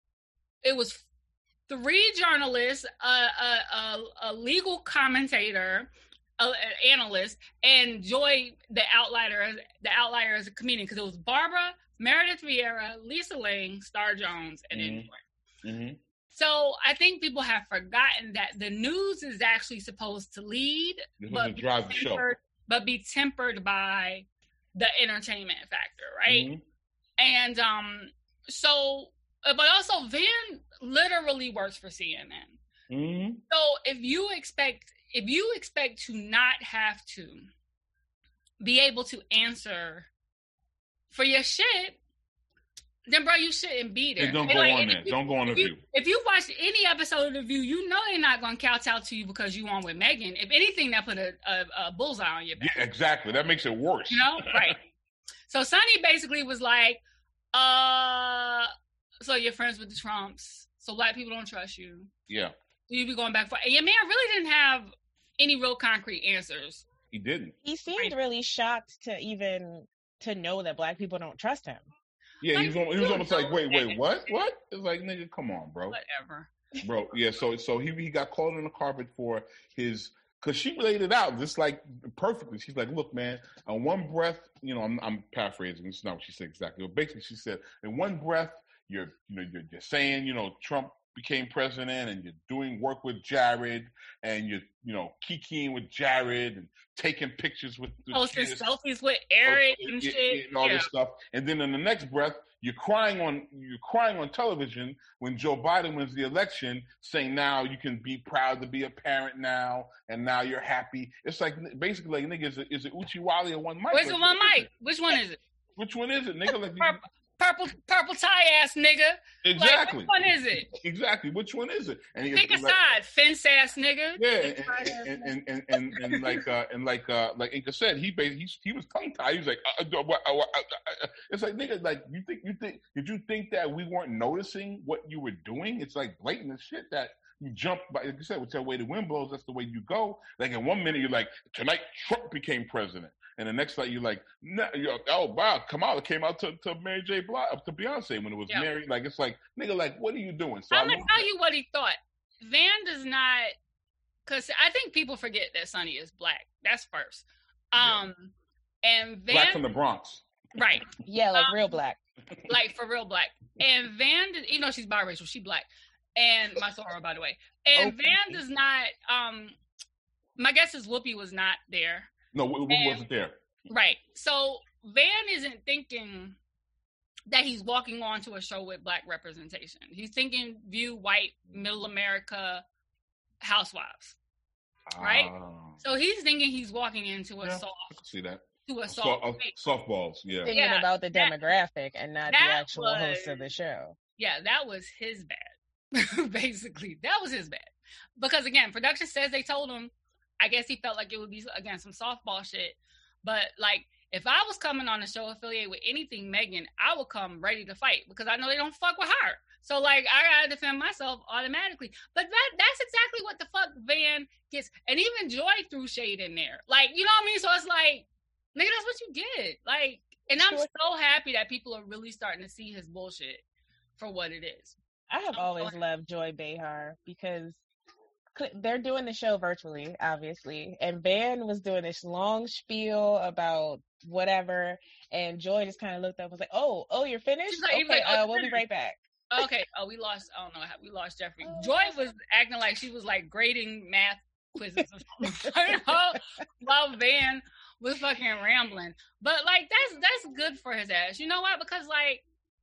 it was three journalists, a a, a, a legal commentator, a, an analyst, and Joy, the outlier, the outlier as a comedian, because it was Barbara, Meredith Vieira, Lisa Lang, Star Jones, and then Mhm. Joy. Mm-hmm. So I think people have forgotten that the news is actually supposed to lead, This but was a be, drive the show. tempered, but be tempered by the entertainment factor, right? Mhm. And um, so, uh, but also Van literally works for C N N. Mhm. So if you expect, if you expect to not have to be able to answer for your shit, then bro, you shouldn't be there. And don't And, go like, on if there. you- Don't go on The if you, View. if you watched any episode of The View, you know they're not going to couch out to you because you on with Megan. If anything, that put a, a, a bullseye on your back. Yeah, exactly. That makes it worse. You know, right? So Sonny basically was like, "Uh, so you're friends with the Trumps, so black people don't trust you. Yeah, You be going back for." And your man really didn't have any real concrete answers. he didn't. He seemed really shocked to even to know that black people don't trust him. Yeah, he was, al- he was you almost like, wait, wait, know. what? What? It's like, nigga, come on, bro. Whatever. Bro, yeah, so so he he got called on the carpet for his, because she laid it out just like perfectly. She's like, look, man, on one breath, you know, I'm, I'm paraphrasing. It's not what she said exactly, but basically she said, in one breath, you're you know you're, you're saying, you know, Trump became president, and you're doing work with Jared, and you're, you know, kikiing with Jared and taking pictures with the posting kids, selfies with Eric and, and shit, and all yeah. this stuff. And then in the next breath, you're crying on you're crying on television when Joe Biden wins the election, saying now you can be proud to be a parent now, and now you're happy. It's like basically like, nigga, is it, is it Uchiwali or one mic? Which one mic? Which one is it? Which one is it, nigga? Like, Purple, purple, purple tie ass nigga. Exactly. Like, which one is it? Exactly. Which one is it? And pick a like, side, fence ass nigga. Yeah, and and, and, and, and, and like uh, and like uh, like Inca said, he he he was tongue tied. He was like, uh, uh, uh, uh, uh, it's like, nigga, like you think you think did you think that we weren't noticing what you were doing? It's like blatant as shit that you jump by. Like you said, whichever way the wind blows, that's the way you go. Like in one minute you're like, tonight Trump became president. And the next night you're like, nah, you're, oh wow, Kamala came out to, to Mary J. Blige, to Beyonce when it was yep. Mary. Like it's like, nigga, like what are you doing? So I'm gonna tell you what he thought. Van does not, because I think people forget that Sonny is black. That's first. Um, yeah. and Van black from the Bronx, right? Yeah, like um, real black, like for real black. And Van, even though she's biracial, she black. And my soror, by the way. And okay. Van does not. Um, my guess is Whoopi was not there. No, Whoopi and, wasn't there. Right. So Van isn't thinking that he's walking onto a show with black representation. He's thinking view white, middle America housewives. Right? Uh, so he's thinking he's walking into a yeah, soft. I can see that. To a soft, soft uh, softballs, yeah. Thinking yeah, about the that, demographic and not the actual was, host of the show. Yeah, that was his bad. Basically, that was his bad. Because again, production says they told him, I guess he felt like it would be, again, some softball shit. But, like, if I was coming on a show affiliated with anything Megan, I would come ready to fight because I know they don't fuck with her. So, like, I gotta defend myself automatically. But that that's exactly what the fuck Van gets. And even Joy threw shade in there. Like, you know what I mean? So it's like, nigga, that's what you get. Like, and I'm so happy that people are really starting to see his bullshit for what it is. I have always loved Joy Behar because they're doing the show virtually, obviously. And Van was doing this long spiel about whatever. And Joy just kind of looked up and was like, oh, oh, you're finished? Like, okay, like, oh, uh, we'll be right back. Okay. Oh, we lost, I don't know, we lost Jeffrey. Joy was acting like she was like grading math quizzes or something. While Van was fucking rambling. But like, that's, that's good for his ass. You know what? Because like,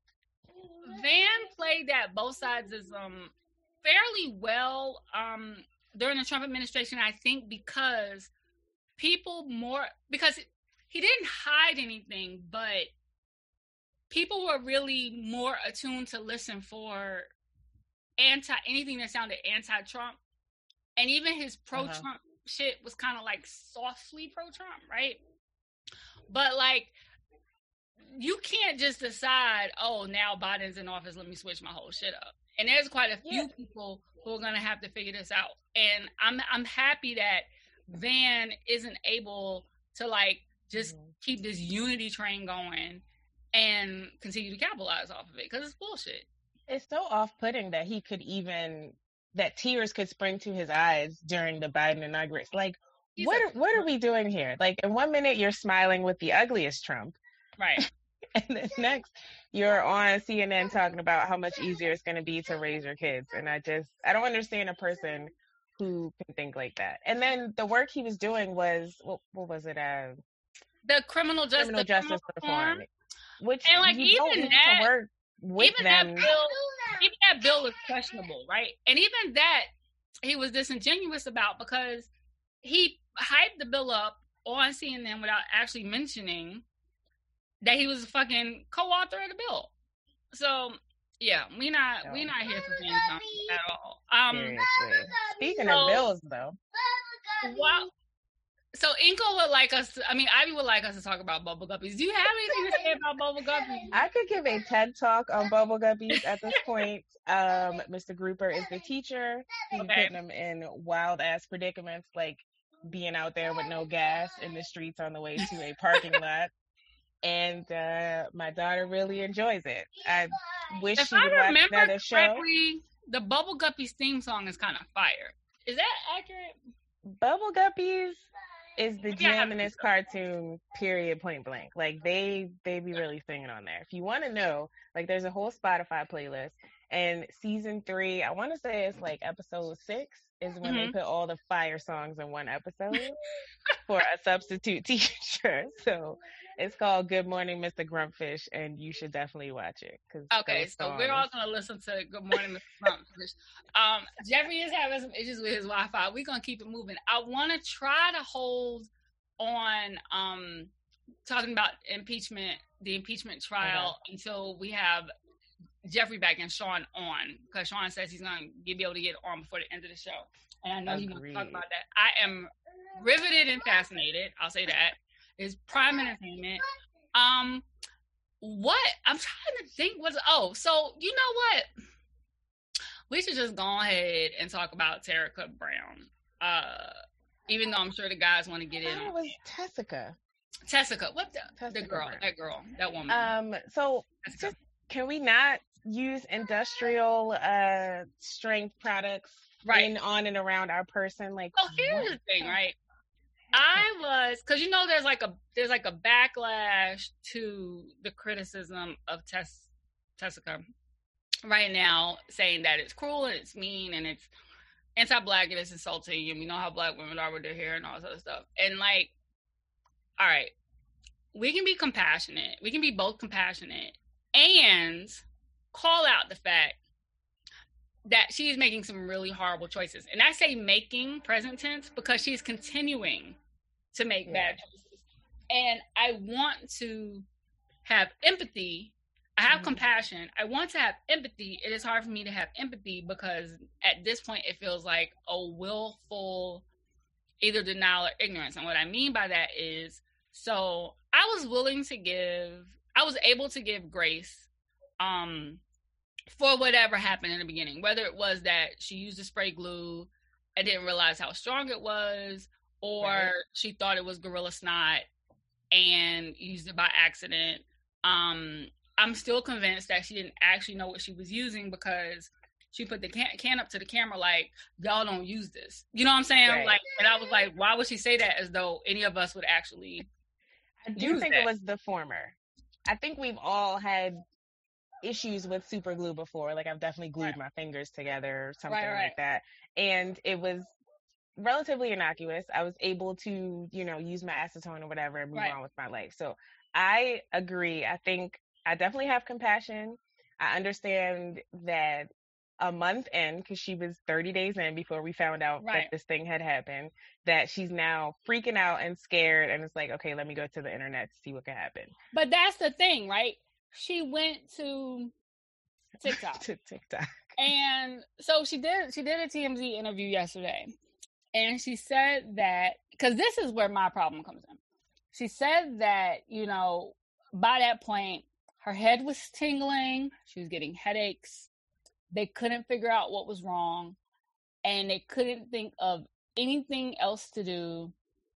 Van played that both sides is, um, fairly well um, during the Trump administration, I think, because people more, because he didn't hide anything, but people were really more attuned to listen for anti, anything that sounded anti-Trump. And even his pro-Trump uh-huh. shit was kind of like softly pro-Trump, right? But like, you can't just decide, oh, now Biden's in office, let me switch my whole shit up. And there's quite a few yeah. people who are going to have to figure this out. And I'm I'm happy that Van isn't able to, like, just mm-hmm. keep this unity train going and continue to capitalize off of it, because it's bullshit. It's so off-putting that he could even, that tears could spring to his eyes during the Biden inauguration. Like, He's what are, what are we doing here? Like, in one minute, you're smiling with the ugliest Trump. Right. And then next, you're on C N N talking about how much easier it's going to be to raise your kids. And I just, I don't understand a person who can think like that. And then the work he was doing was, what, what was it? Uh, the criminal justice, criminal justice reform. reform. Which and like, you even don't need that, to work with even them. That bill, even that bill is questionable, right? And even that, he was disingenuous about, because he hyped the bill up on C N N without actually mentioning that he was a fucking co-author of the bill. So yeah, we not no. we not here for Van Johnson at all. Um, Seriously. Speaking so, of bills, though, wow. So Inko would like us to, I mean, Ivy would like us to talk about Bubble Guppies. Do you have anything to say about Bubble Guppies? I could give a TED talk on Bubble Guppies at this point. Um, Mister Grouper is the teacher. He's okay. putting them in wild ass predicaments, like being out there with no gas in the streets on the way to a parking lot. And uh, my daughter really enjoys it. I wish if she would I watch another show. Correctly, the Bubble Guppies theme song is kind of fire. Is that accurate? Bubble Guppies is the jammingest cartoon, period, point blank. Like, they they be really singing on there. If you want to know, like, there's a whole Spotify playlist, And season three, I want to say it's like episode six is when mm-hmm. they put all the fire songs in one episode for a substitute teacher. So it's called Good Morning, Mister Grumpfish, and you should definitely watch it. Cause okay, so songs... we're all going to listen to Good Morning, Mister Grumpfish. Um, Jeffrey is having some issues with his Wi-Fi. We're going to keep it moving. I want to try to hold on um, talking about impeachment, the impeachment trial, okay. until we have Jeffrey back and Sean on, because Sean says he's going to be able to get on before the end of the show. And I know he's going to talk about that. I am riveted and fascinated. I'll say that. It's prime entertainment. Um, what? I'm trying to think. What's, oh, so you know what? We should just go ahead and talk about Terica Brown. Uh, even though I'm sure the guys want to get in. That was Tessica. Tessica. What the, Tessica the girl? Brown. That girl. That woman. Um. So just, can we not use industrial uh strength products right in, on and around our person? Like, oh, here's what? the thing, right? I was, because you know, there's like a there's like a backlash to the criticism of Tess Tessica right now, saying that it's cruel and it's mean and it's anti-black and it's insulting, and we know how black women are with their hair and all this other stuff. And like, all right, we can be compassionate. We can be both compassionate and call out the fact that she's making some really horrible choices. And I say making present tense because she's continuing to make yeah. bad choices. And I want to have empathy. I have mm-hmm. compassion. I want to have empathy. It is hard for me to have empathy because at this point it feels like a willful either denial or ignorance. And what I mean by that is, so I was willing to give, I was able to give grace um, for whatever happened in the beginning, whether it was that she used the spray glue and didn't realize how strong it was, or right. she thought it was Gorilla Snot and used it by accident. Um, I'm still convinced that she didn't actually know what she was using because she put the can, can up to the camera like, y'all don't use this. You know what I'm saying? Right. Like, and I was like, why would she say that as though any of us would actually I do think that. It was the former. I think we've all had issues with super glue before. Like, I've definitely glued right. my fingers together or something right, right. like that. And it was relatively innocuous. I was able to, you know, use my acetone or whatever and move right. on with my life. So I agree. I think I definitely have compassion. I understand that a month in, because she was thirty days in before we found out right. that this thing had happened, that she's now freaking out and scared. And it's like, okay, let me go to the internet to see what can happen. But that's the thing, right? She went to TikTok. to TikTok. And so she did, she did a T M Z interview yesterday. And she said that, because this is where my problem comes in. She said that, you know, by that point, her head was tingling. She was getting headaches. They couldn't figure out what was wrong. And they couldn't think of anything else to do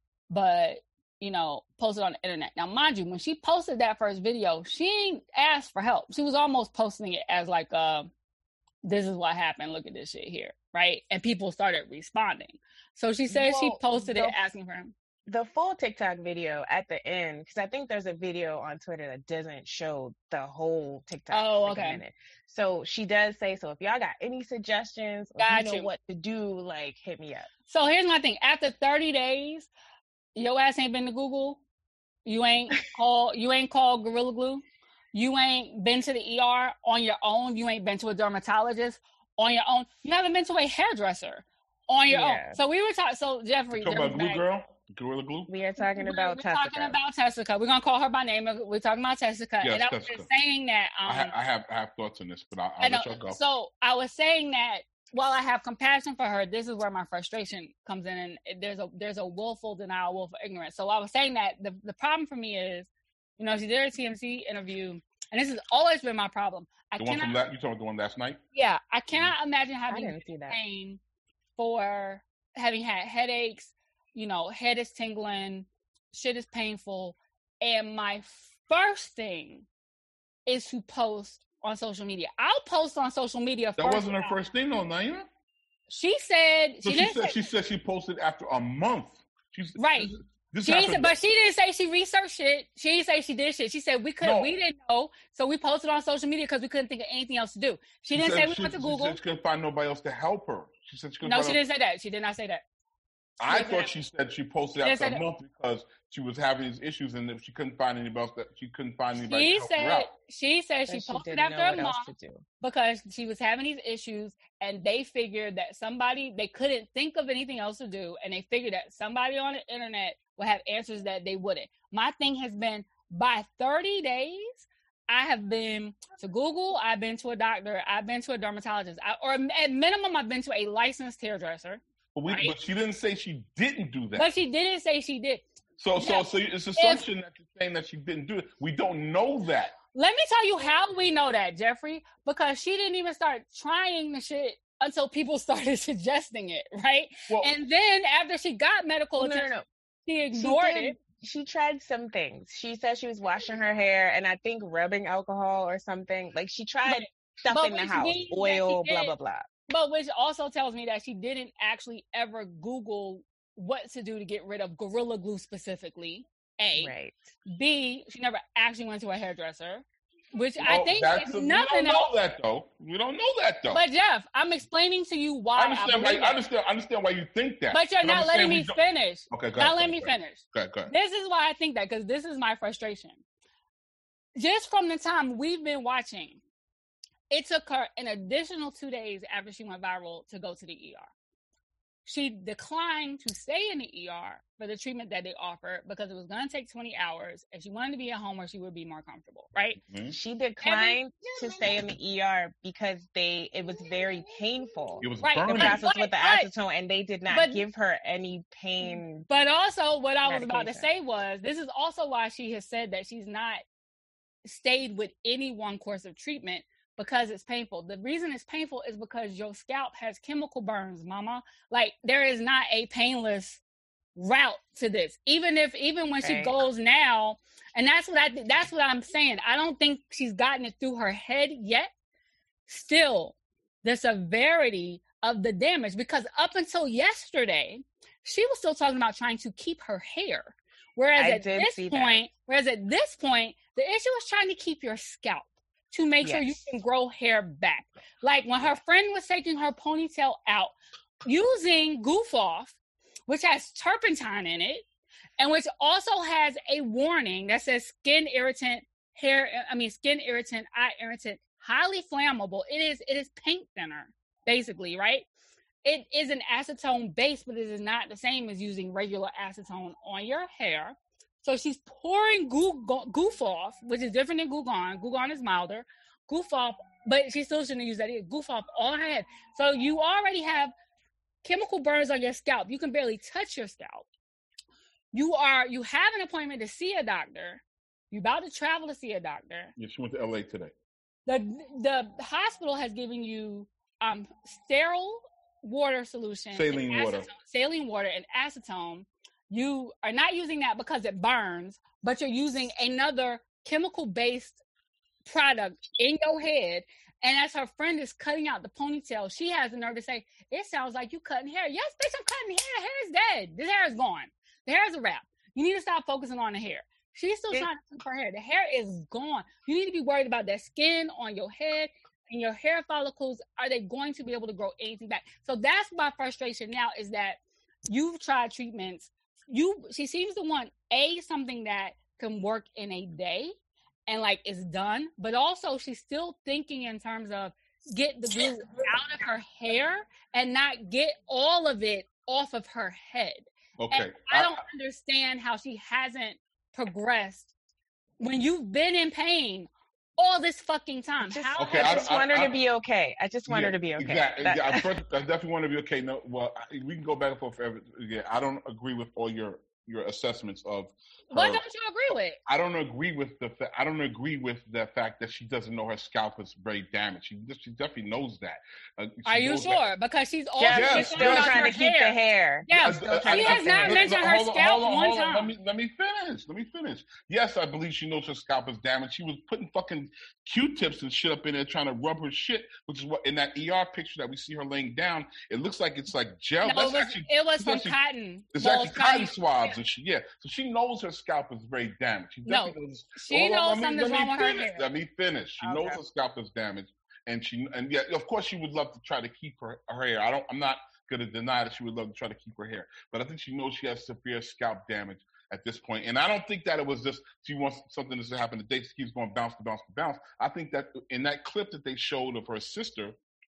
but, you know, post it on the internet. Now, mind you, when she posted that first video, she ain't asked for help. She was almost posting it as like, uh, this is what happened. Look at this shit here. Right. And people started responding. So she said well, she posted the, it asking for him. The full TikTok video at the end, because I think there's a video on Twitter that doesn't show the whole TikTok. Oh, okay. Minute. So she does say, so if y'all got any suggestions or got you know you. what to do, like, hit me up. So here's my thing. After thirty days, your ass ain't been to Google. You ain't called, you ain't called Gorilla Glue. You ain't been to the E R on your own. You ain't been to a dermatologist on your own. You haven't been to a hairdresser on your yeah. own. So we were talking, so Jeffrey. You talking about Glue Girl? Gorilla Glue? We are talking about We're Tessica. talking about Tessica. We're going to call her by name. We're talking about Tessica. Yes, and I Tessica. was saying that. Um, I, ha- I, have, I have thoughts on this, but I'll, I'll let y'all go. So I was saying that while I have compassion for her, this is where my frustration comes in. And there's a there's a willful denial, willful ignorance. So I was saying that the, the problem for me is, you know, she did a T M Z interview, and this has always been my problem. I the cannot, one from that, you talking about the one last night? Yeah. I cannot mm-hmm. imagine having I didn't see that. pain for having had headaches. You know, head is tingling, shit is painful. And my first thing is to post on social media. I'll post on social media That first. wasn't her first thing, though, Naima. She said... So she, she, didn't said, say, she said she posted after a month. She's, right. This she ain't, happened. but she didn't say she researched it. She didn't say she did shit. She said we couldn't, No. we didn't know, so we posted on social media because we couldn't think of anything else to do. She, she didn't say we she, went to she Google. Said she couldn't find nobody else to help her. She said she couldn't. No, find she her. didn't say that. She did not say that. She I didn't thought say she said she posted She didn't after say a that. month because she was having these issues and if she couldn't find anybody else that she couldn't find anybody She to help her said out. she said That she she posted didn't know after a what else month to do. because she was having these issues and they figured that somebody, they couldn't think of anything else to do, and they figured that somebody on the internet would have answers that they wouldn't. My thing has been, by thirty days, I have been to Google, I've been to a doctor, I've been to a dermatologist, I, or at minimum, I've been to a licensed hairdresser. But, we, Right. but she didn't say she didn't do that. But she didn't say she did. so, so, Yeah. so it's assumption that you're saying that she didn't do it. We don't know that. Let me tell you how we know that, Jeffrey, because she didn't even start trying the shit until people started suggesting it, right? Well, And then after she got medical Well, no, no, attention, no. she She ignored did- it. She tried some things. She said she was washing her hair and I think rubbing alcohol or something. Like she tried But- stuff but in the which house, means that oil, she blah, did- blah, blah. But which also tells me that she didn't actually ever Google what to do to get rid of Gorilla Glue specifically. A. Right. B. She never actually went to a hairdresser, which no, I think that's is a, we nothing don't know else. that though. We don't know that though. But Jeff, I'm explaining to you why I I, understand why. believe I that. understand. I understand why you think that. But you're I'm not just letting saying we me don't- finish. Okay, go Not ahead, letting go me ahead, finish. Go ahead, go ahead. This is why I think that, because this is my frustration. Just from the time we've been watching, it took her an additional two days after she went viral to go to the E R. She declined to stay in the E R for the treatment that they offered because it was going to take twenty hours, and she wanted to be at home where she would be more comfortable, right? Mhm. She declined to stay in the E R because they it was very painful. It was Right, The burning. right. process with the Right. acetone, and they did not But- give her any pain. But also, what I was about to Medication. say was, this is also why she has said that she's not stayed with any one course of treatment because it's painful. The reason it's painful is because your scalp has chemical burns, mama. Like, there is not a painless route to this. Even if, even when she Right. goes now, and that's what I, that's what I'm saying. I don't think she's gotten it through her head yet. Still, the severity of the damage, because up until yesterday, she was still talking about trying to keep her hair. Whereas I at did this see that. point, whereas at this point, the issue is trying to keep your scalp to make sure you Yes. can grow hair back. Like when her friend was taking her ponytail out using Goof Off, which has turpentine in it, and which also has a warning that says skin irritant, hair, I mean, skin irritant, eye irritant, highly flammable. It is, it is paint thinner, basically, right? It is an acetone base, but it is not the same as using regular acetone on your hair. So she's pouring Goo, Go- Goof Off, which is different than Goo Gone. Goo Gone is milder. Goof Off, but she still shouldn't use that either. Goof Off on her head. So you already have chemical burns on your scalp. You can barely touch your scalp. You are, you have an appointment to see a doctor. You're about to travel to see a doctor. Yeah, she went to L A today. The the hospital has given you um sterile water solution, Saline and water. acetone- saline water and acetone. You are not using that because it burns, but you're using another chemical based product in your head. And as her friend is cutting out the ponytail, she has the nerve to say, "It sounds like you cutting hair." Yes, bitch, I'm cutting hair. The hair is dead. This hair is gone. The hair is a wrap. You need to stop focusing on the hair. She's still It- trying to keep her hair. The hair is gone. You need to be worried about that skin on your head and your hair follicles. Are they going to be able to grow anything back? So that's my frustration now, is that you've tried treatments. You, she seems to want a something that can work in a day and like is done, but also she's still thinking in terms of get the glue out of her hair and not get all of it off of her head. Okay. And I don't understand how she hasn't progressed when you've been in pain all this fucking time. Just, How Okay, I I- just I- want her I- to be okay. I just want Yeah, her to be okay. Exactly. That- Yeah, I, first, I definitely want to be okay. No, well, I- we can go back and forth forever. Yeah, I don't agree with all your your assessments of her. what don't you agree with? I don't agree with the fa- I don't agree with the fact that she doesn't know her scalp is very damaged. She she definitely knows that. Uh, she Are you knows sure? that. Because she's also Jeff, Yes, she's yes, still yes. trying to keep the hair. Yeah, I- Still I- trying she to has keep the not hair. mentioned her Hold on, scalp hold on, one hold on. time. Let me let me finish. Let me finish. Yes, I believe she knows her scalp is damaged. She was putting fucking Q-tips and shit up in there trying to rub her shit, which is what in that E R picture that we see her laying down. It looks like it's like gel. No, That's it was, actually it was it's from actually- cotton. It's Well, actually cotton swabs. does, and she yeah. So she knows her scalp is very damaged. She No, definitely knows. she Hold on, knows let me- something's let me wrong with her finish. hair. Let me finish. She Okay. knows her scalp is damaged, and she and yeah, of course she would love to try to keep her, her hair. I don't. I'm not going to deny that she would love to try to keep her hair, but I think she knows she has severe scalp damage at this point. And I don't think that it was just she wants something to happen today. She keeps going bounce to bounce to bounce. I think that in that clip that they showed of her sister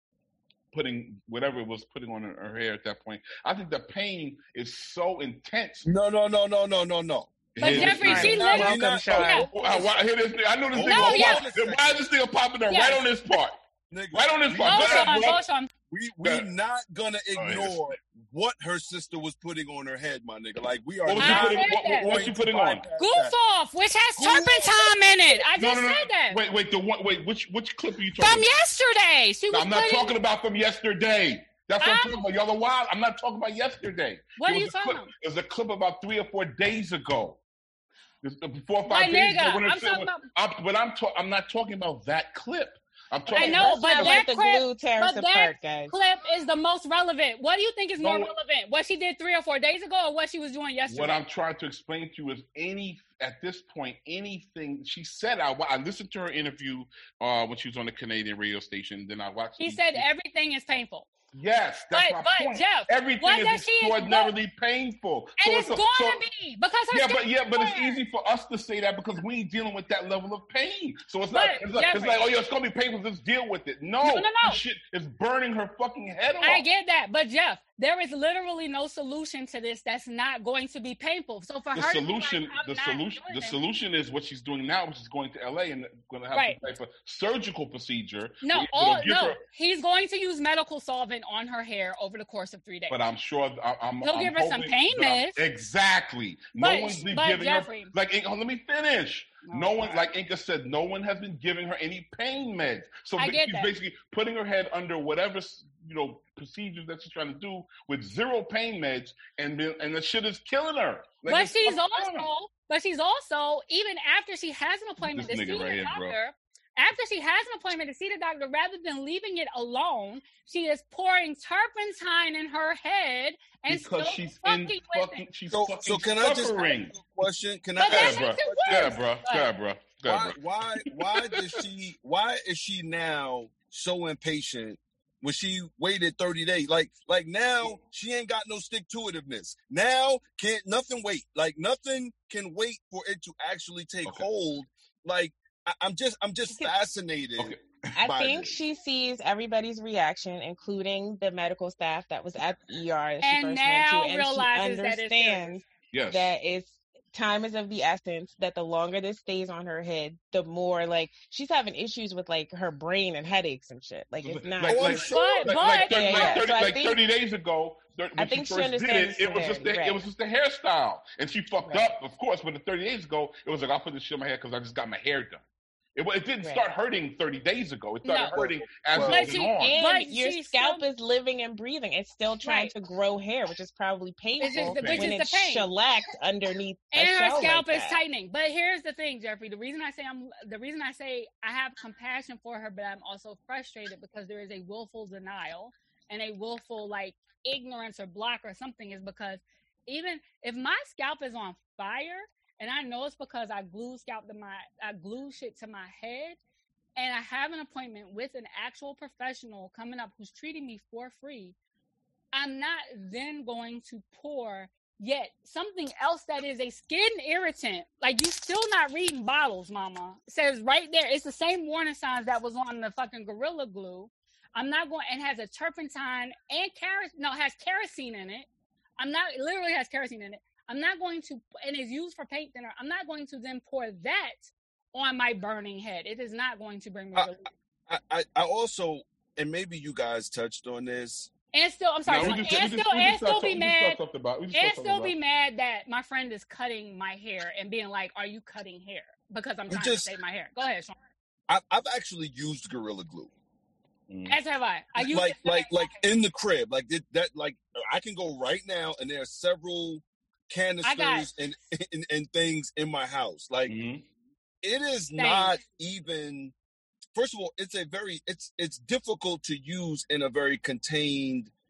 putting whatever it was putting on her, her hair at that point, I think the pain is so intense. No, no, no, no, no, no, no. But Here- Jeffrey, here- she Not- literally. Welcome, not- Sean. Yeah. Oh, I, I, hear this, I know this No, thing gonna yes. pop. Why is this thing popping up Yes. right on this part? Nigga, Right on this we- part. Go, Go ahead, Sean. bro. Go, Sean. We we Yeah. not gonna Oh, yeah. ignore what her sister was putting on her head, my nigga. Like we are What was she not putting- what- what- what was she putting on? Goof off, which has Goof turpentine in it. I No, just no, no. said that. Wait, wait, the one, wait, which which clip are you talking From about? yesterday. She No, was I'm not putting- talking about from yesterday. That's what I'm I'm- talking about. Y'all are wild. I'm not talking about yesterday. What There are you was a talking clip- about? There's a clip about three or four days ago. There's- uh, Four or My five days nigga, ago. when I'm it said- talking about- I'm, but I'm, ta- I'm not talking about that clip. I'm talking I know, about but Let's not that let the clip- glue tear us but that apart, guys. clip is the most relevant. What do you think is more No. relevant? What she did three or four days ago, or what she was doing yesterday? What I'm trying to explain to you is any at this point, anything she said. I, I listened to her interview uh, when she was on the Canadian radio station. Then I watched. He said everything is painful. Yes, that's But- my but, point. Jeff, Everything what is does she- extraordinarily painful. And So it's a- going so- to be because her Yeah, skin but yeah, but it's is clear. easy for us to say that because we ain't dealing with that level of pain. So it's But, not. It's like, it's Jeffrey- like, oh yeah, it's gonna be painful. Just deal with it. No, No, no, no. this shit is burning her fucking head off. I get that, but Jeff, there is literally no solution to this that's not going to be painful. So for the her, solution, to be like, the I'm not solution, doing the this. solution is what she's doing now, which is going to L A and going to have Right. some type of surgical procedure. No, where all, it'll give no, her- he's going to use medical solvent on her hair over the course of three days. But I'm sure I, I'm. He'll I'm give her some hoping pain that- meds. Exactly. No But- one's been but giving Jeffrey- her. Like, oh, let me finish. Oh, no one, God. like Inka said, no one has been giving her any pain meds. So I ba- get she's that. basically putting her head under whatever you know procedures that she's trying to do with zero pain meds, and then- and the shit is killing her. Like, but it's she's fucking killing her. also, but she's also, even after she has an appointment This to nigga see right the here, bro. doctor, after she has an appointment to see the doctor, rather than leaving it alone, she is pouring turpentine in her head and Because still she's fucking in with fucking, it. she's So, fucking so can I just ask suffering. you a question? Can But I Go that ask ahead, bro. makes it Go ahead, worse. bro. Go ahead, bro. Go ahead, why bro. why why does she why is she now so impatient when she waited thirty days? Like like now she ain't got no stick to itiveness. Now can't nothing wait. Like nothing can wait for it to actually take Okay. hold. Like I, I'm just I'm just fascinated. Okay. I by think this. she sees everybody's reaction, including the medical staff that was at the E R that she And first now went to, and realizes she that it's understands Yes. that it's time is of the essence. That the longer this stays on her head, the more like she's having issues with like her brain and headaches and shit. Like it's not. Like, Oh, I'm like, sure. But- like, like, but- thirty, Yeah, like, yeah. thirty, So I like think- thirty days ago, thir- when I think she she first did it, understands it was just the, severity, it was just the hairstyle, and she fucked Right. up, of course. But the thirty days ago, it was like I put this shit in my hair because I just got my hair done. It, wa- it didn't Right. start hurting thirty days ago. It started No. hurting as Well- it But went she- on. And But your she's scalp still- is living and breathing. It's still trying Right. to grow hair, which is probably painful the- which when is the it's pain. shellacked underneath a and her shell scalp like is that. tightening. But here's the thing, Jeffrey. The reason I say I'm the reason I say I have compassion for her, but I'm also frustrated because there is a willful denial and a willful like ignorance or block or something is because even if my scalp is on fire and I know it's because I glue scalp to my I glue shit to my head and I have an appointment with an actual professional coming up who's treating me for free, I'm not then going to pour yet something else that is a skin irritant. Like you still not reading bottles, mama. It says right there, it's the same warning signs that was on the fucking Gorilla Glue. I'm not going, and has a turpentine and kerosene, no, it has kerosene in it. I'm not, it literally has kerosene in it. I'm not going to, and is used for paint thinner. I'm not going to then pour that on my burning head. It is not going to bring me Uh, relief. I, I, I also, and maybe you guys touched on this. And still, I'm sorry, No, we and just- we just- still, we and just still talked- be we just mad. talked about- we just And talked still about- be mad that my friend is cutting my hair and being like, "Are you cutting hair?" Because I'm We trying just- to save my hair. Go ahead, Sean. I, I've actually used Gorilla Glue. Mm. As have I. I use like it- like like in the crib, like it, that. Like I can go right now, and there are several canisters and, and and things in my house. Like Mhm. it is not even. First of all, it's a very it's it's difficult to use in a very contained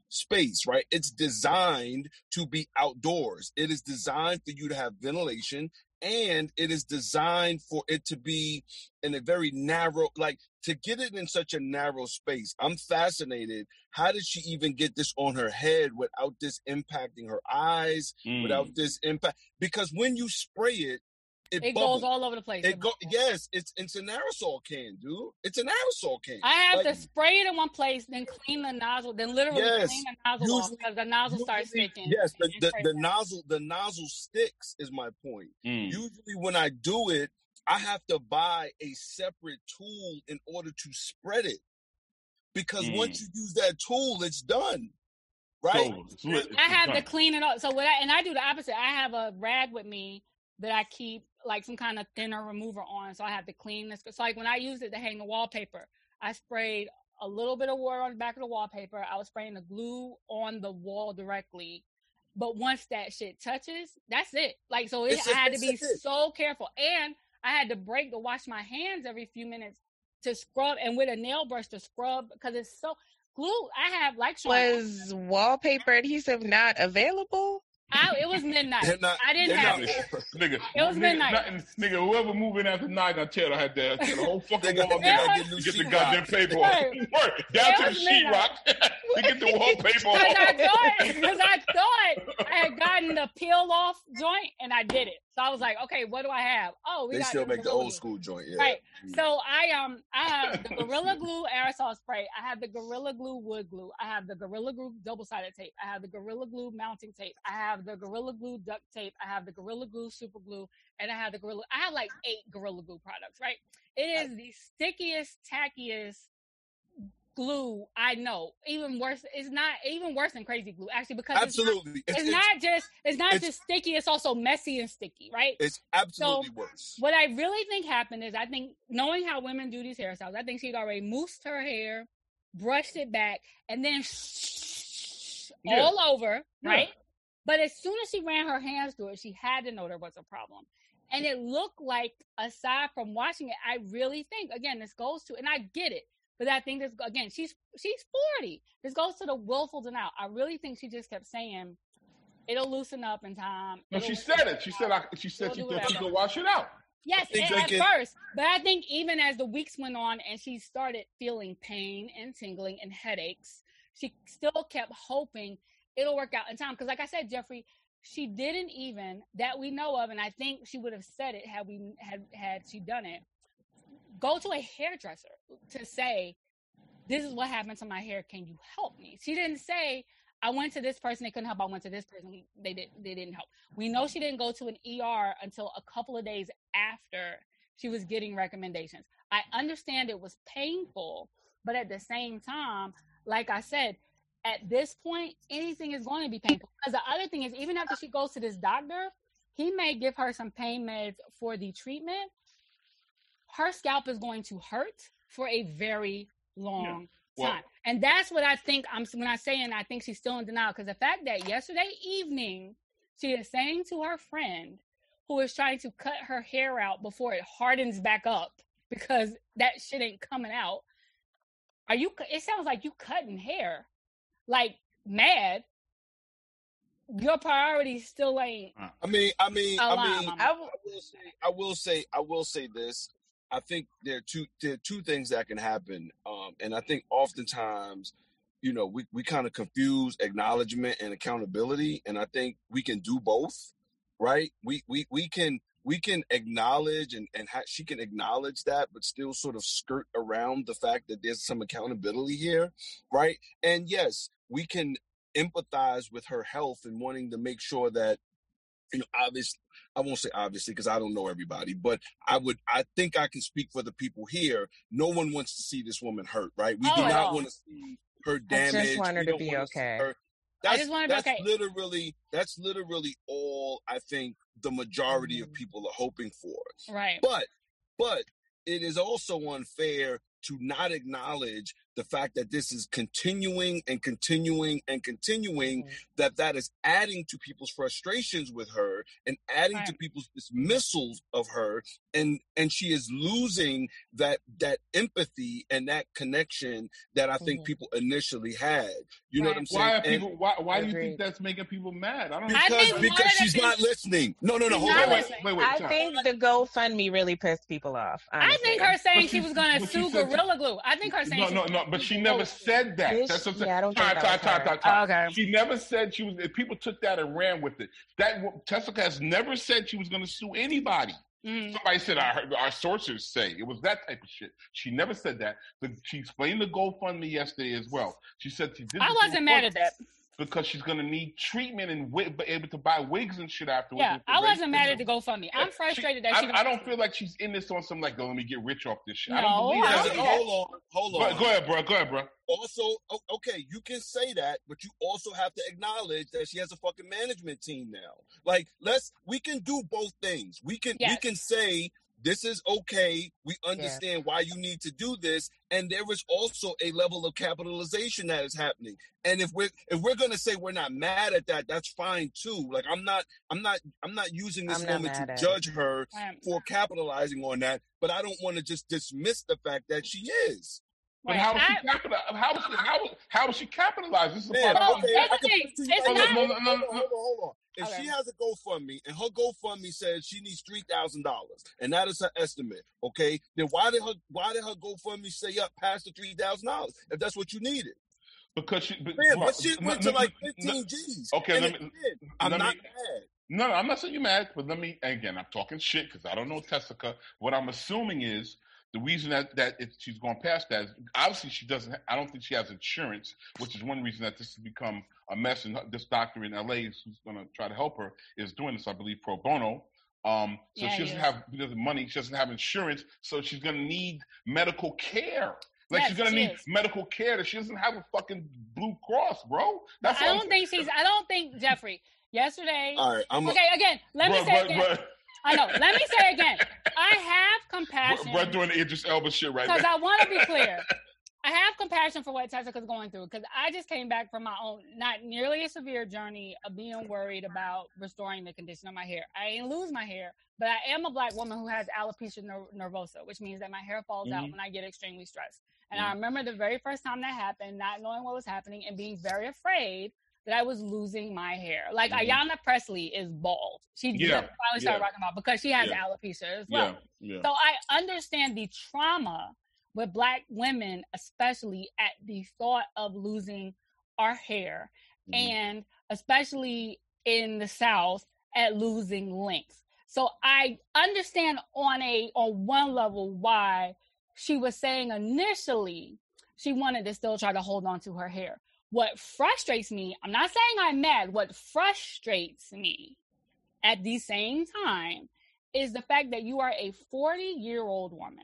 space, right? It's designed to be outdoors. It is designed for you to have ventilation, and it is designed for it to be in a very narrow, like to get it in such a narrow space. I'm fascinated. How did she even get this on her head without this impacting her eyes, mm. without this impact? Because when you spray it, It, it goes all over the place. It go, yes, it's it's an aerosol can, dude. It's an aerosol can. I have like, to spray it in one place, then clean the nozzle, then literally yes, clean the nozzle usually, off because the nozzle usually, starts sticking. Yes, the, the, the nozzle the nozzle sticks is my point. Mm. Usually when I do it, I have to buy a separate tool in order to spread it. Because mm. once you use that tool, it's done. Right? So, it's, it's I have done. to clean it up. So what I and I do the opposite. I have a rag with me that I keep like some kind of thinner remover on. So I have to clean this. So like when I used it to hang the wallpaper, I sprayed a little bit of water on the back of the wallpaper. I was spraying the glue on the wall directly. But once that shit touches, that's it. Like, so it, I had to be so careful. And I had to break to wash my hands every few minutes to scrub and with a nail brush to scrub because it's so glue. I have like Sean, was wallpaper adhesive not available? I, it was midnight. Not, I didn't have not, it. Nigga, it was nigga, midnight. Nothing, nigga, whoever moving after nine, I tell her I had to tear the whole fucking nigga, wall down to get the goddamn paper off. Work down to the sheetrock to get the wallpaper off. Because I thought, because I thought I had gotten the peel off joint and I did it. So I was like, okay, what do I have? Oh, we they got still make the glue. old school joint, yeah. Right. So I um I have the Gorilla Glue aerosol spray. I have the Gorilla Glue wood glue. I have the Gorilla Glue double sided tape. I have the Gorilla Glue mounting tape. I have the Gorilla Glue duct tape. I have the Gorilla Glue super glue, and I have the Gorilla. I have like eight Gorilla Glue products. Right. It is the stickiest, tackiest glue I know. Even worse, it's not even worse than crazy glue actually because absolutely it's, not, it's, it's not just it's not it's, just sticky. It's also messy and sticky, right? It's absolutely so worse. What I really think happened is I think knowing how women do these hairstyles, I think she'd already moussed her hair, brushed it back, and then yeah. all over, yeah. right? But as soon as she ran her hands through it, she had to know there was a problem. And it looked like, aside from washing it, I really think, again, this goes to, and I get it, but I think this, again, she's she's forty. This goes to the willful denial. I really think she just kept saying, it'll loosen up in time. No, she said it. She said I, She said she thought she could wash it out. Yes, at, at first. But I think even as the weeks went on and she started feeling pain and tingling and headaches, she still kept hoping it'll work out in time. Because like I said, Jeffrey, she didn't even, that we know of, and I think she would have said it had we had had she done it, go to a hairdresser to say, this is what happened to my hair. Can you help me? She didn't say, I went to this person. They couldn't help. I went to this person. They didn't, they didn't help. We know she didn't go to an E R until a couple of days after she was getting recommendations. I understand it was painful, but at the same time, like I said, at this point, anything is going to be painful. Because the other thing is, even after she goes to this doctor, he may give her some pain meds for the treatment. Her scalp is going to hurt for a very long yeah. well, time. And that's what I think I'm when I say, and I think she's still in denial, because the fact that yesterday evening she is saying to her friend who is trying to cut her hair out before it hardens back up because that shit ain't coming out. Are you, it sounds like you cutting hair like mad. Your priorities still ain't. I mean, I mean, I mean, I will, I will say, I will say, I will say this. I think there are two there are two things that can happen, um, and I think oftentimes, you know, we, we kind of confuse acknowledgement and accountability, and I think we can do both, right? We we we can we can acknowledge and and ha- she can acknowledge that, but still sort of skirt around the fact that there's some accountability here, right? And yes, we can empathize with her health and wanting to make sure that, you know, obviously, I won't say obviously because I don't know everybody, but I would, I think I can speak for the people here. No one wants to see this woman hurt, right? We oh, do no. not want to see her damage. I just want her we to be okay. That's, I just want her to be that's okay. literally, that's literally all I think the majority mm. of people are hoping for. Right. But, but it is also unfair to not acknowledge the fact that this is continuing and continuing and continuing, Mm-hmm. that that is adding to people's frustrations with her and adding Right. to people's dismissals of her, and and she is losing that that empathy and that connection that I think Mhm. people initially had. You know what Right. I'm saying? Why are And- people? Why? Why do you Agreed. think that's making people mad? I don't. I because think one because of the she's things- not listening. No, no, no. She's Hold not on. wait, listening. wait, wait, wait. I Tom. think the GoFundMe really pissed people off. I Honestly. think her saying But she she- was going to but she sue said- Gorilla Glue. I think her saying No, she no, was no. gonna But sue she Gorilla never Glue. said that. Bitch, That's what I'm saying. yeah, I don't Time, think that time, was time, her. time, time. Oh, okay. She never said she was. If people took that and ran with it, that Tessica has never said she was going to sue anybody. Mhm. Somebody said I heard our sources say it was that type of shit. She never said that. The, she explained the GoFundMe yesterday as well. She said she did. I the wasn't mad at that. because she's going to need treatment and wi- be able to buy wigs and shit afterwards. Yeah, with the I race wasn't mad at the thing. GoFundMe. I'm She- frustrated that I, she. I don't feel like she's in this on some like, oh, let me get rich off this shit. I No, don't believe I that. don't Listen, think that- hold on, hold Go, on. go ahead, bro. Go ahead, bro. Also, o- okay, you can say that, but you also have to acknowledge that she has a fucking management team now. Like, let's we can do both things. We can we Yes. can say this is okay. We understand why you need to do this, and there is also a level of capitalization that is happening. And if we're if we're gonna say we're not mad at that, that's fine too. Like I'm not I'm not I'm not using this I'm not moment mad to at judge her Right. for capitalizing on that, but I don't want to just dismiss the fact that she is. But Right. how is she I- capital? How is she, how how is she capitalized? This is a Man, part Well, of okay, that's I the can thing. put it to you It's right not- now. no, Hold no, on, no, hold on, hold on, hold on. If Okay. she has a GoFundMe and her GoFundMe says she needs three thousand dollars, and that is her estimate, okay, then why did her why did her GoFundMe say up past the three thousand dollars if that's what you needed? because she. But, Man, bro, but shit went no, to like no, fifteen G's. Okay, And let it me- did. I'm let not me- mad. No, no, I'm not saying you're mad, but let me again. I'm talking shit because I don't know Tessica. What I'm assuming is the reason that that it, she's gone past that is obviously she doesn't. I don't think she has insurance, which is one reason that this has become a mess. And this doctor in L A who's going to try to help her is doing this, I believe, pro bono. Um, so Yeah, she he doesn't is. have she doesn't money. She doesn't have insurance, so she's going to need medical care. Like Yes, she's gonna she need is. medical care. That she doesn't have a fucking Blue Cross, bro. That's I what I'm don't think she's. I don't think Jeffrey. Yesterday. All right, I'm a, Okay, again. Let me Bruh, say bruh, again. bruh. I know. Let me say again. I have compassion. We're doing the Idris Elba shit right Because now. I want to be clear. I have compassion for what Tessica's going through because I just came back from my own, not nearly a severe journey of being worried about restoring the condition of my hair. I ain't lose my hair, but I am a black woman who has alopecia ner- nervosa, which means that my hair falls out Mhm. when I get extremely stressed. And I remember the very first time that happened, not knowing what was happening and being very afraid that I was losing my hair. Like Mhm. Ayanna Presley is bald. She Yeah, just finally started yeah. rocking out because she has Yeah. alopecia as well. Yeah, yeah. So I understand the trauma with black women, especially at the thought of losing our hair, Mhm. and especially in the South at losing length. So I understand on a on one level why she was saying initially she wanted to still try to hold on to her hair. What frustrates me, I'm not saying I'm mad, what frustrates me at the same time is the fact that you are a forty-year-old woman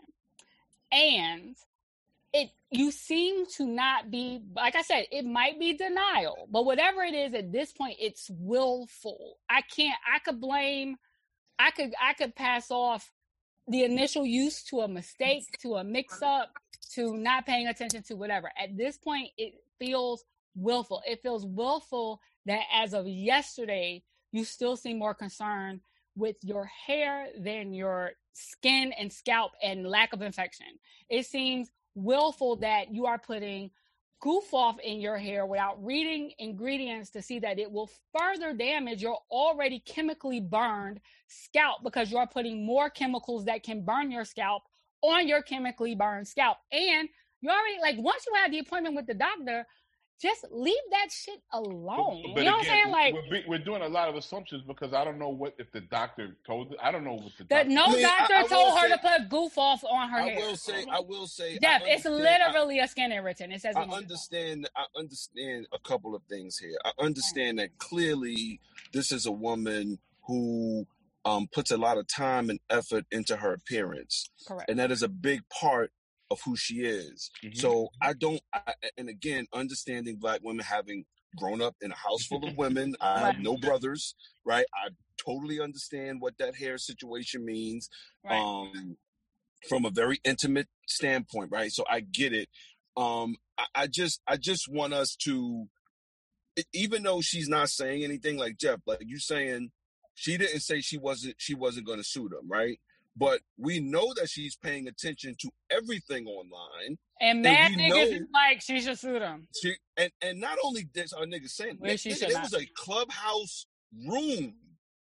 and it you seem to not be, like I said, it might be denial, but whatever it is at this point, it's willful. I can't, I could blame, I could, I could pass off the initial use to a mistake, to a mix up, to not paying attention to whatever. At this point, it feels willful. It feels willful that as of yesterday, you still seem more concerned with your hair than your skin and scalp and lack of infection. It seems willful that you are putting goof off in your hair without reading ingredients to see that it will further damage your already chemically burned scalp because you're putting more chemicals that can burn your scalp on your chemically burned scalp. And you already, like, once you have the appointment with the doctor, just leave that shit alone. But you know what I'm again, saying? Like, we're, be- we're doing a lot of assumptions because I don't know what if the doctor told. I don't know what the that doctor. no I mean, I- doctor I will told her say- to put goof off on her I hair. will say, I will say, Jeff, I it's understand- I- literally a skin irritant. It says it I on the- understand. I understand a couple of things here. I understand that clearly this is a woman who um, puts a lot of time and effort into her appearance, Correct. and that is a big part of who she is. Mhm. So I don't. I, and again, understanding black women having grown up in a house full of women, I have Right. no brothers. Right. I totally understand what that hair situation means. Right. Um, from a very intimate standpoint, right? So I get it. Um, I, I just, I just want us to, even though she's not saying anything, like Jeff, like you saying, she didn't say she wasn't, she wasn't going to sue them, right? But we know that she's paying attention to everything online. And mad and niggas is like, she should sue them. She, and, and not only this, our niggas saying, Well, she nigga, should there not. was a Clubhouse room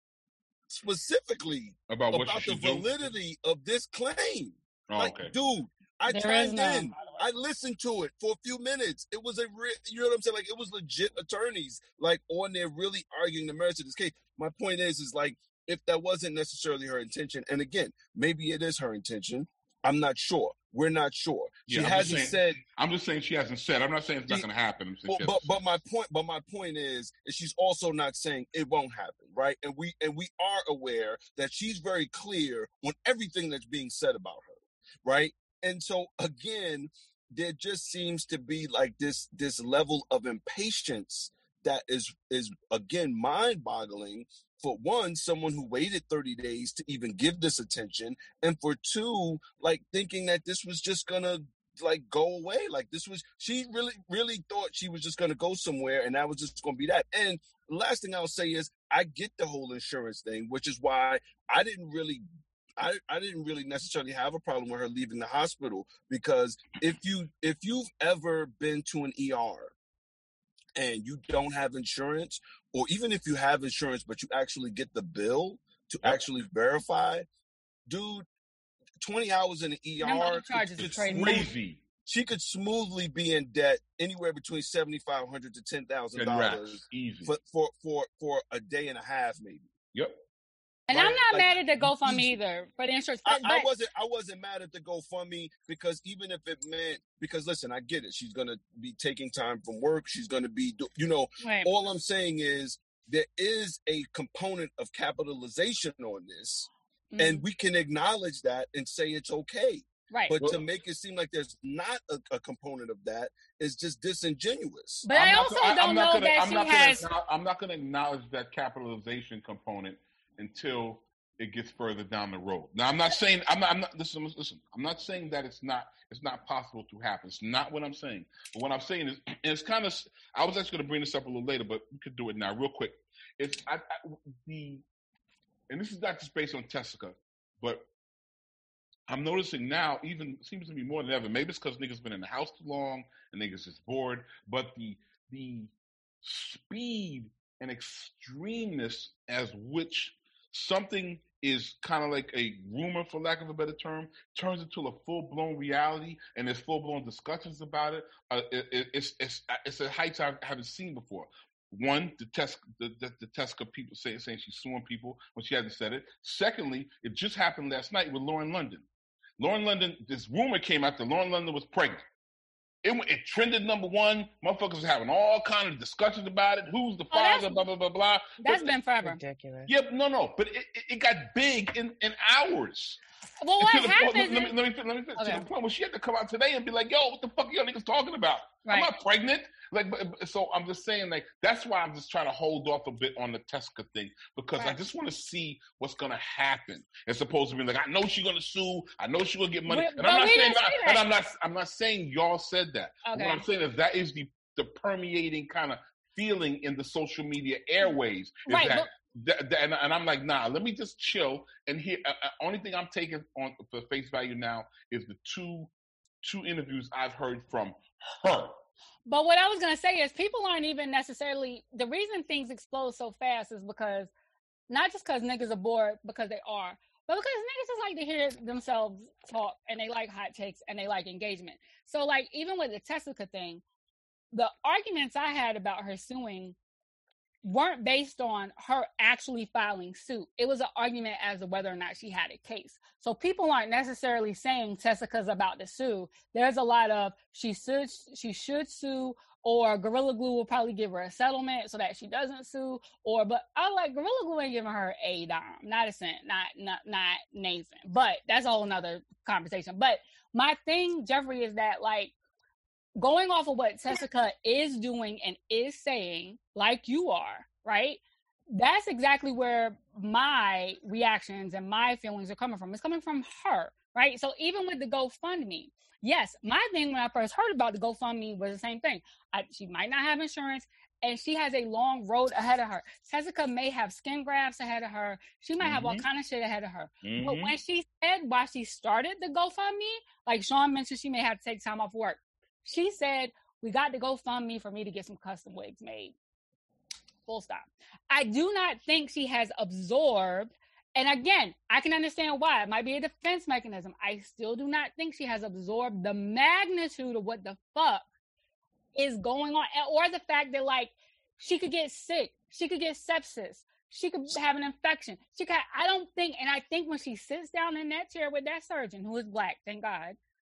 specifically About what about she the should do? validity of this claim. Oh, Like, okay. dude, I There chimed is none, in. by the way. I listened to it for a few minutes. It was a real, you know what I'm saying? Like, it was legit attorneys, like, on there really arguing the merits of this case. My point is, is like, if that wasn't necessarily her intention, and again, maybe it is her intention, I'm not sure. We're not sure. She Yeah, I'm just hasn't saying- said. I'm just saying she hasn't said. I'm not saying it's not She- going to happen. I'm saying Well, she but hasn't but said. my point, but my point is, is she's also not saying it won't happen, right? And we and we are aware that she's very clear on everything that's being said about her, right? And so again, there just seems to be like this this level of impatience that is is again mind-boggling. For one, someone who waited thirty days to even give this attention, and for two, like thinking that this was just gonna like go away. Like this was, she really, really thought she was just gonna go somewhere and that was just gonna be that. And the last thing I'll say is I get the whole insurance thing, which is why I didn't really I, I didn't really necessarily have a problem with her leaving the hospital, because if you if you've ever been to an E R and you don't have insurance, or even if you have insurance but you actually get the bill to Yep. actually verify, dude, twenty hours in the E Them other R, charges could are crazy. Crazy. she could smoothly be in debt anywhere between seventy five hundred to ten thousand Ten racks. dollars Easy. for, for for for a day and a half, maybe. Yep. And Right, I'm not like, mad at the GoFundMe easy. either for the insurance. I, But, I wasn't I wasn't mad at the GoFundMe, because even if it meant, because listen, I get it. She's gonna be taking time from work. She's gonna be, do- you know. right. All I'm saying is there is a component of capitalization on this, Mhm. and we can acknowledge that and say it's okay. right. But Well- to make it seem like there's not a, a component of that is just disingenuous. But I I'm not also go- I- don't I'm know not gonna, that I'm she not has. Gonna, I'm not going to acknowledge that capitalization component until it gets further down the road. Now, I'm not saying I'm not. I'm not. Listen, listen. I'm not saying that it's not. It's not possible to happen. It's not what I'm saying. But what I'm saying is, and it's kind of. I was actually going to bring this up a little later, but we could do it now, real quick. It's I, I, the, and this is not just based on Tessica, but I'm noticing now, even seems to be more than ever. Maybe it's because niggas been in the house too long and niggas is bored. But the the speed and extremeness as which something is kind of like a rumor, for lack of a better term, turns into a full blown reality, and there's full blown discussions about it. Uh, it, it it's it's it's at heights I haven't seen before. One, the test the, the, the Tessica people say, saying she's suing people when she hasn't said it. Secondly, it just happened last night with Lauren London. Lauren London, this rumor came out that Lauren London was pregnant. It, it trended number one. Motherfuckers was having all kind of discussions about it. Who's the Oh, that's- father? Blah blah blah blah. That's But- been forever. Ridiculous. yeah, no, no, but it, it, it got big in, in hours. Well, what To the point- happens? let, me, is- let me, let me, to Okay. the point where she had to come out today and be like, "Yo, what the fuck are y'all niggas talking about? I'm Right. not pregnant." Like, but, but- so I'm just saying, like, that's why I'm just trying to hold off a bit on the Tessica thing, because I Right. just want to see what's gonna happen. As opposed to being like, I know she's gonna sue, I know she's gonna get money, But- and but I'm not we saying didn't that, say and that. I'm not, I'm not saying y'all said that. Okay. What I'm saying is that is the the permeating kind of feeling in the social media airways. Is Right, that, but- that, that- and, and I'm like, nah, let me just chill. And here, uh, uh, only thing I'm taking on for face value now is the two two interviews I've heard from her. But what I was gonna say is people aren't even necessarily the reason things explode so fast is because not just because niggas are bored, because they are, but because niggas just like to hear themselves talk and they like hot takes and they like engagement. So like even with the Tessica thing, the arguments I had about her suing weren't based on her actually filing suit. It was an argument as to whether or not she had a case. So people aren't necessarily saying Tessica's about to sue. There's a lot of she should she should sue, or Gorilla Glue will probably give her a settlement so that she doesn't sue. Or but I like Gorilla Glue ain't giving her a dime, not a cent, not not not Nathan. But that's a whole nother conversation. But my thing, Jeffrey, is that like going off of what Tessica is doing and is saying, like you are, right? That's exactly where my reactions and my feelings are coming from. It's coming from her. right? So even with the GoFundMe, yes, my thing when I first heard about the GoFundMe was the same thing. I, she might not have insurance, and she has a long road ahead of her. Tessica may have skin grafts ahead of her. She might mm-hmm. have all kind of shit ahead of her. Mm-hmm. But when she said why she started the GoFundMe, like Sean mentioned, she may have to take time off work. She said, we got the GoFundMe for me to get some custom wigs made. Full stop. I do not think she has absorbed, and again, I can understand why. It might be a defense mechanism. I still do not think she has absorbed the magnitude of what the fuck is going on, or the fact that, like, she could get sick, she could get sepsis, she could have an infection. She could, I don't think, and I think when she sits down in that chair with that surgeon, who is black, thank God,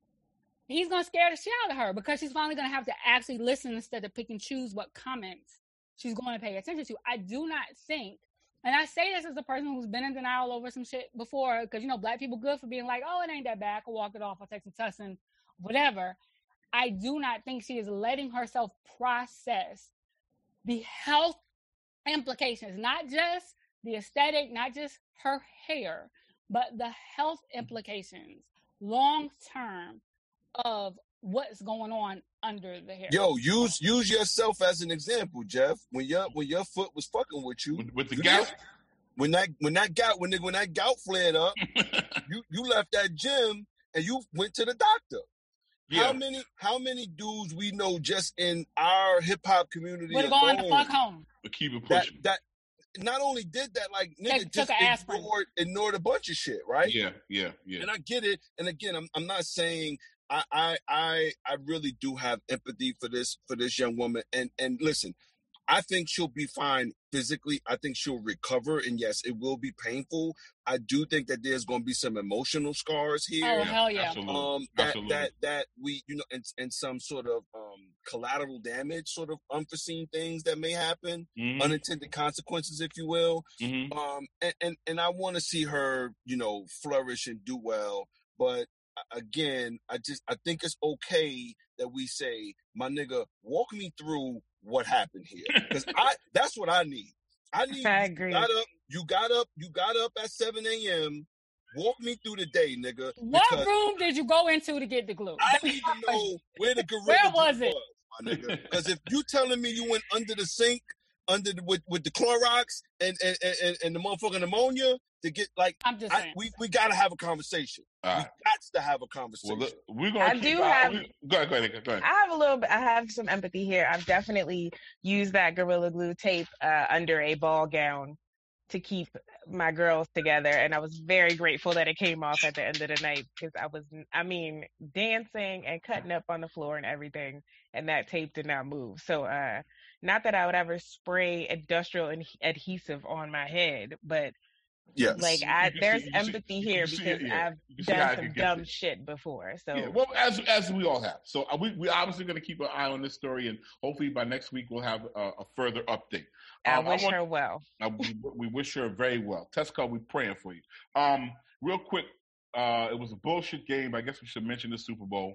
he's going to scare the shit out of her, because she's finally going to have to actually listen instead of pick and choose what comments she's going to pay attention to. I do not think, and I say this as a person who's been in denial over some shit before, because, you know, black people good for being like, oh, it ain't that bad, I can walk it off, I'll take some tussin, whatever. I do not think she is letting herself process the health implications, not just the aesthetic, not just her hair, but the health implications long term of what's going on under the hair. Yo, use use yourself as an example, Jeff. When your when your foot was fucking with you, with, with the you gout, left, when that when that gout when when that gout flared up, you you left that gym and you went to the doctor. Yeah. How many how many dudes we know just in our hip hop community would have gone the fuck home? But keep it pushing. That, that not only did that, like nigga Take, just ignored, ignored a bunch of shit, right? Yeah, yeah, yeah. And I get it. And again, I'm I'm not saying I I I I really do have empathy for this for this young woman. And and listen, I think she'll be fine physically. I think she'll recover. And yes, it will be painful. I do think that there's going to be some emotional scars here. Oh, hell yeah. Absolutely. Um, that, Absolutely. that, that we, you know, and, and some sort of um, collateral damage, sort of unforeseen things that may happen, mm-hmm. unintended consequences, if you will. Mm-hmm. Um, and, and, and I want to see her, you know, flourish and do well. But again, I just, I think it's okay that we say, my nigga, walk me through what happened here, because I that's what I need. I need I agree. You got up, you got up, you got up at seven a.m. Walk me through the day, nigga. What room did you go into to get the glue? I need to know where the gorilla Where was glue it? was, my nigga. Because if you telling me you went under the sink, under the, with with the Clorox and and, and and the motherfucking ammonia to get like, I'm just I, saying. we we gotta have a conversation. All we right. got to have a conversation. Well, look, we're gonna I keep do our- have- we- Go ahead, go ahead, go ahead. I have a little bit, I have some empathy here. I've definitely used that Gorilla Glue tape uh, under a ball gown to keep my girls together. And I was very grateful that it came off at the end of the night, because I was, I mean, dancing and cutting up on the floor and everything. And that tape did not move. So, uh, not that I would ever spray industrial ad- adhesive on my head, but yes. like I, You can there's see- you can see- empathy you here can see because it, yeah. I've You can see how done it some can get dumb you. shit before. So Yeah, well, as as we all have. So uh, we we obviously going to keep an eye on this story, and hopefully by next week we'll have a, a further update. I Um, wish want- her well. Uh, we, we wish her very well. Tesco, we're praying for you. Um, real quick, uh, it was a bullshit game. I guess we should mention the Super Bowl.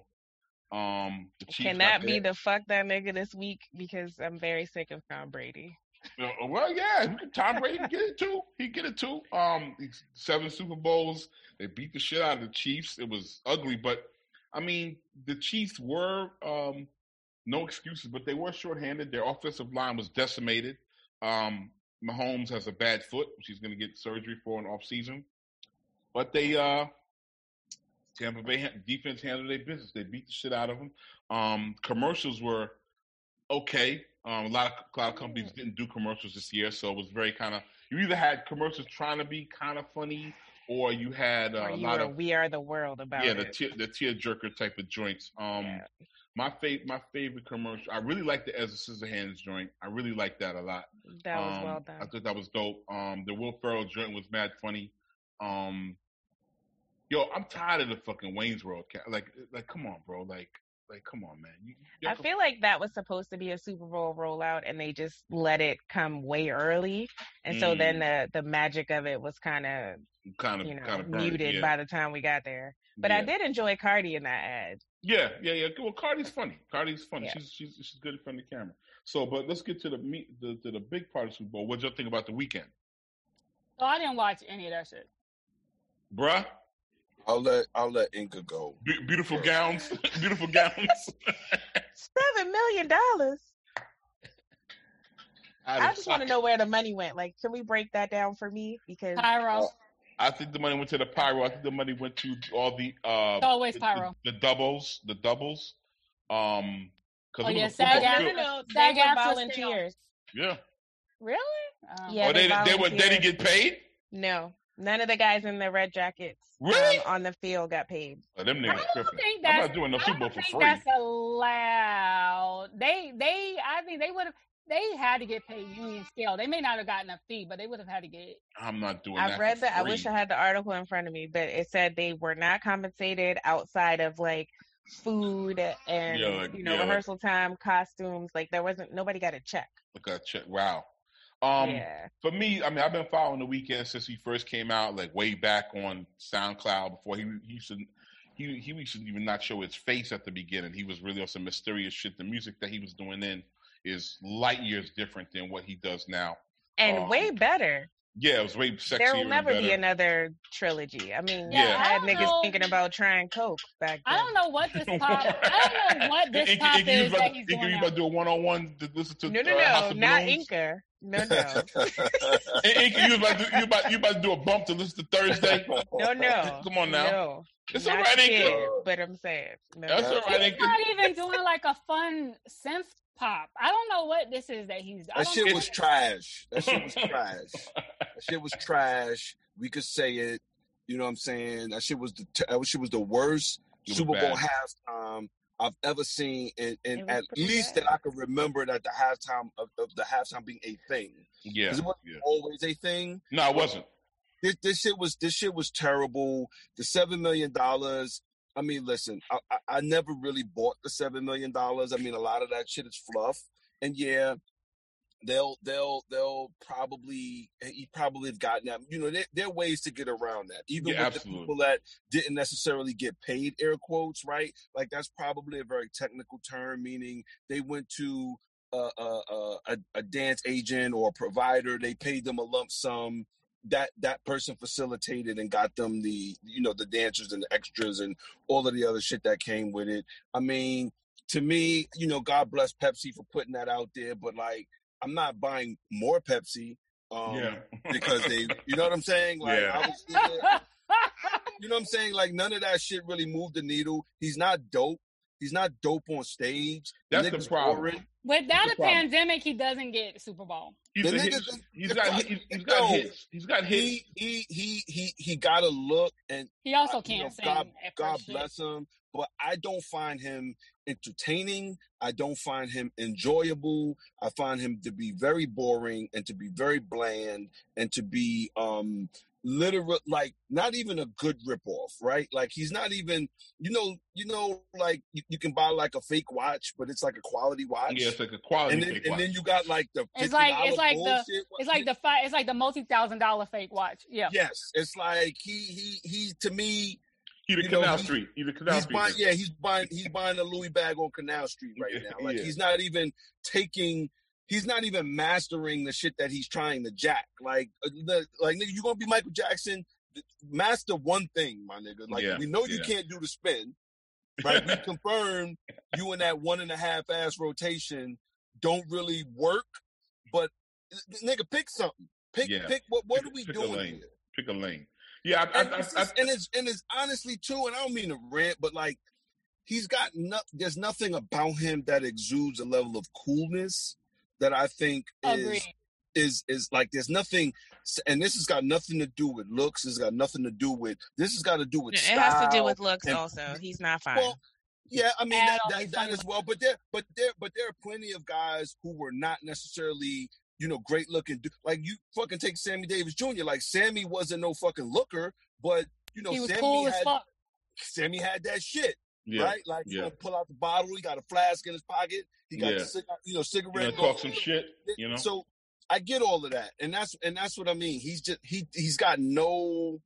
Um, the Chiefs Can got that be their- the fuck that nigga this week? Because I'm very sick of Tom Brady. Uh, well, yeah, we can- Tom Brady can get it too. He get it too. Um, he's seven Super Bowls. They beat the shit out of the Chiefs. It was ugly, but I mean, the Chiefs were um, no excuses, but they were shorthanded. Their offensive line was decimated. Um, Mahomes has a bad foot, which he's going to get surgery for in off season. But they, uh, Tampa Bay ha- defense handled their business. They beat the shit out of them. Um, commercials were okay. Um, a lot of a lot of companies didn't do commercials this year, so it was very kind of. You either had commercials trying to be kind of funny, or you had uh, Or a you lot were of We Are the World about yeah, it. the tear, the tear jerker type of joints. Um, Yeah. my favorite my favorite commercial. I really like the Ezra Scissorhands joint. I really like that a lot. That was Um, well I done. thought that was dope. Um, the Will Ferrell joint was mad funny. Um, yo, I'm tired of the fucking Wayne's World. Ca- Like, like, come on, bro. Like, like, come on, man. You, you I have to- feel like that was supposed to be a Super Bowl rollout, and they just let it come way early, and so then the the magic of it was kind of kind of, you know kind of burned. muted yeah. by the time we got there. But yeah. I did enjoy Cardi in that ad. Yeah, yeah, yeah. Well, Cardi's funny. Cardi's funny. Yeah. She's she's she's good in front of the camera. So, but let's get to the meat, the to the big part of the Super Bowl. What y'all think about the weekend, So I didn't watch any of that shit. bruh? I'll let I'll let Inca go. Be- beautiful First. gowns, beautiful gowns. Seven million dollars. Out I of just want to pocket. know where the money went. Like, can we break that down for me? Because Pyro. I think the money went to the pyro. I think the money went to all the uh, Always the, pyro. The, the doubles, the doubles. Um, because Oh, it was yeah, a football SAG no, no, field. no, they SAG were AFTRA volunteers. Yeah. Really? Um, Yeah, oh, they they they were they didn't get paid. No, none of the guys in the red jackets Really? um, on the field got paid. Oh, them I niggas don't tripping. think I'm that's. not doing no I Super Bowl don't for think free. that's allowed. They, they. I think they would have. They had to get paid union scale. They may not have gotten a fee, but they would have had to get. I'm not doing I've that. read for the. I free. wish I had the article in front of me, but it said they were not compensated outside of like food and Yeah, like- you know yeah, like- rehearsal time, costumes. Like there wasn't nobody got a check. Look at check. Wow. Um, yeah. For me, I mean, I've been following The Weeknd since he first came out, like way back on SoundCloud. Before he he used to he he used to even not show his face at the beginning. He was really on some mysterious shit. The music that he was doing then is light years different than what he does now. And Um, way better. Yeah, it was way sexier. There will and never be better. another trilogy. I mean, Yeah. yeah, I I had don't niggas know. thinking about trying coke back then. I don't know what this pop. I don't know what this Inky- pop Inky, you is about, that he's Inky, doing you now. about to do a one-on-one to listen to No, no, uh, House no, of not Balloons? Inca. No, no, And Inky, you about to, you about you about to do a bump to listen to Thursday? no, no. Come on now. No. It's Not all right, Inca. scared, but I'm saying. No, That's no. all right, He's Inky. not even doing like a fun synth pop. I don't know what this is that he's. I That don't shit know was what- trash. That shit was trash. That shit was trash. We could say it. You know what I'm saying? That shit was the t- that shit was the worst It was Super Bowl bad. halftime I've ever seen, and, and It was at pretty least bad. that I could remember that the halftime of, of the halftime being a thing. Yeah, Because it wasn't yeah. always a thing. No, it wasn't. This this shit was this shit was terrible. The seven million dollars. I mean, listen, I, I I never really bought the seven million dollars. I mean, a lot of that shit is fluff, and yeah, they'll they'll they'll probably he probably have gotten that. You know, there, there are ways to get around that, even Yeah, with absolutely. the people that didn't necessarily get paid, air quotes, right? Like that's probably a very technical term, meaning they went to a a, a, a dance agent or a provider. They paid them a lump sum. That that person facilitated and got them the you know the dancers and the extras and all of the other shit that came with it. I mean, to me, you know, God bless Pepsi for putting that out there, but like, I'm not buying more Pepsi um, Yeah. because they, you know what I'm saying? Like, Yeah. I was, yeah, you know what I'm saying? Like, none of that shit really moved the needle. He's not dope. He's not dope on stage. That's the nigga's problem. boring. Without That's a the problem. pandemic, he doesn't get Super Bowl. He's, The a nigga- hits. he's the got pro- he's, he's got no. hits. He's got hits. He he he he he got a look, and He also I- can't you know, sing. God, at God first shit. bless him, but I don't find him entertaining. I don't find him enjoyable. I find him to be very boring and to be very bland and to be um literal, like not even a good ripoff, right? Like he's not even, you know, you know, like you, you can buy like a fake watch, but it's like a quality watch. Yeah, it's like a quality and then fake and watch. then you got like the It's like it's fifty dollar like the bullshit it's like the fi- it's like the multi thousand dollar fake watch. Yeah. yes, it's like he he he to me. He the you know, Canal he- Street. He the Canal He's Street. buying, nigga. yeah, he's buying, he's buying a Louis bag on Canal Street right Yeah, now. Like yeah. he's not even taking, he's not even mastering the shit that he's trying to jack. Like, uh, the, like nigga, you gonna be Michael Jackson? Master one thing, my nigga. Like Yeah, we know you yeah. can't do the spin, right? We confirmed you in that one and a half ass rotation don't really work. But nigga, pick something. Pick, Yeah. pick. What, what Pick- are we pick a doing lane. here? Pick a lane. Yeah, I, I, And I, it's, I, just- and it's and it's honestly too, and I don't mean to rant, but like he's got no, there's nothing about him that exudes a level of coolness that I think Agreed. is is is like there's nothing, and this has got nothing to do with looks. This has got nothing to do with this has got to do with It style. has to do with looks and- also. He's not fine. Well, yeah, I mean And that, I'll be that, that funny as well, but there but there but there are plenty of guys who were not necessarily, you know, great looking. Like you fucking take Sammy Davis Junior Like Sammy wasn't no fucking looker, but you know, He was Sammy cool as had fuck. Sammy had that shit, yeah. right? Like yeah. you know, pull out the bottle, he got a flask in his pocket, he got Yeah. the cigar, you know, You cigarette. know, talk some shit. You know. So I get all of that, and that's and that's what I mean. He's just he he's got no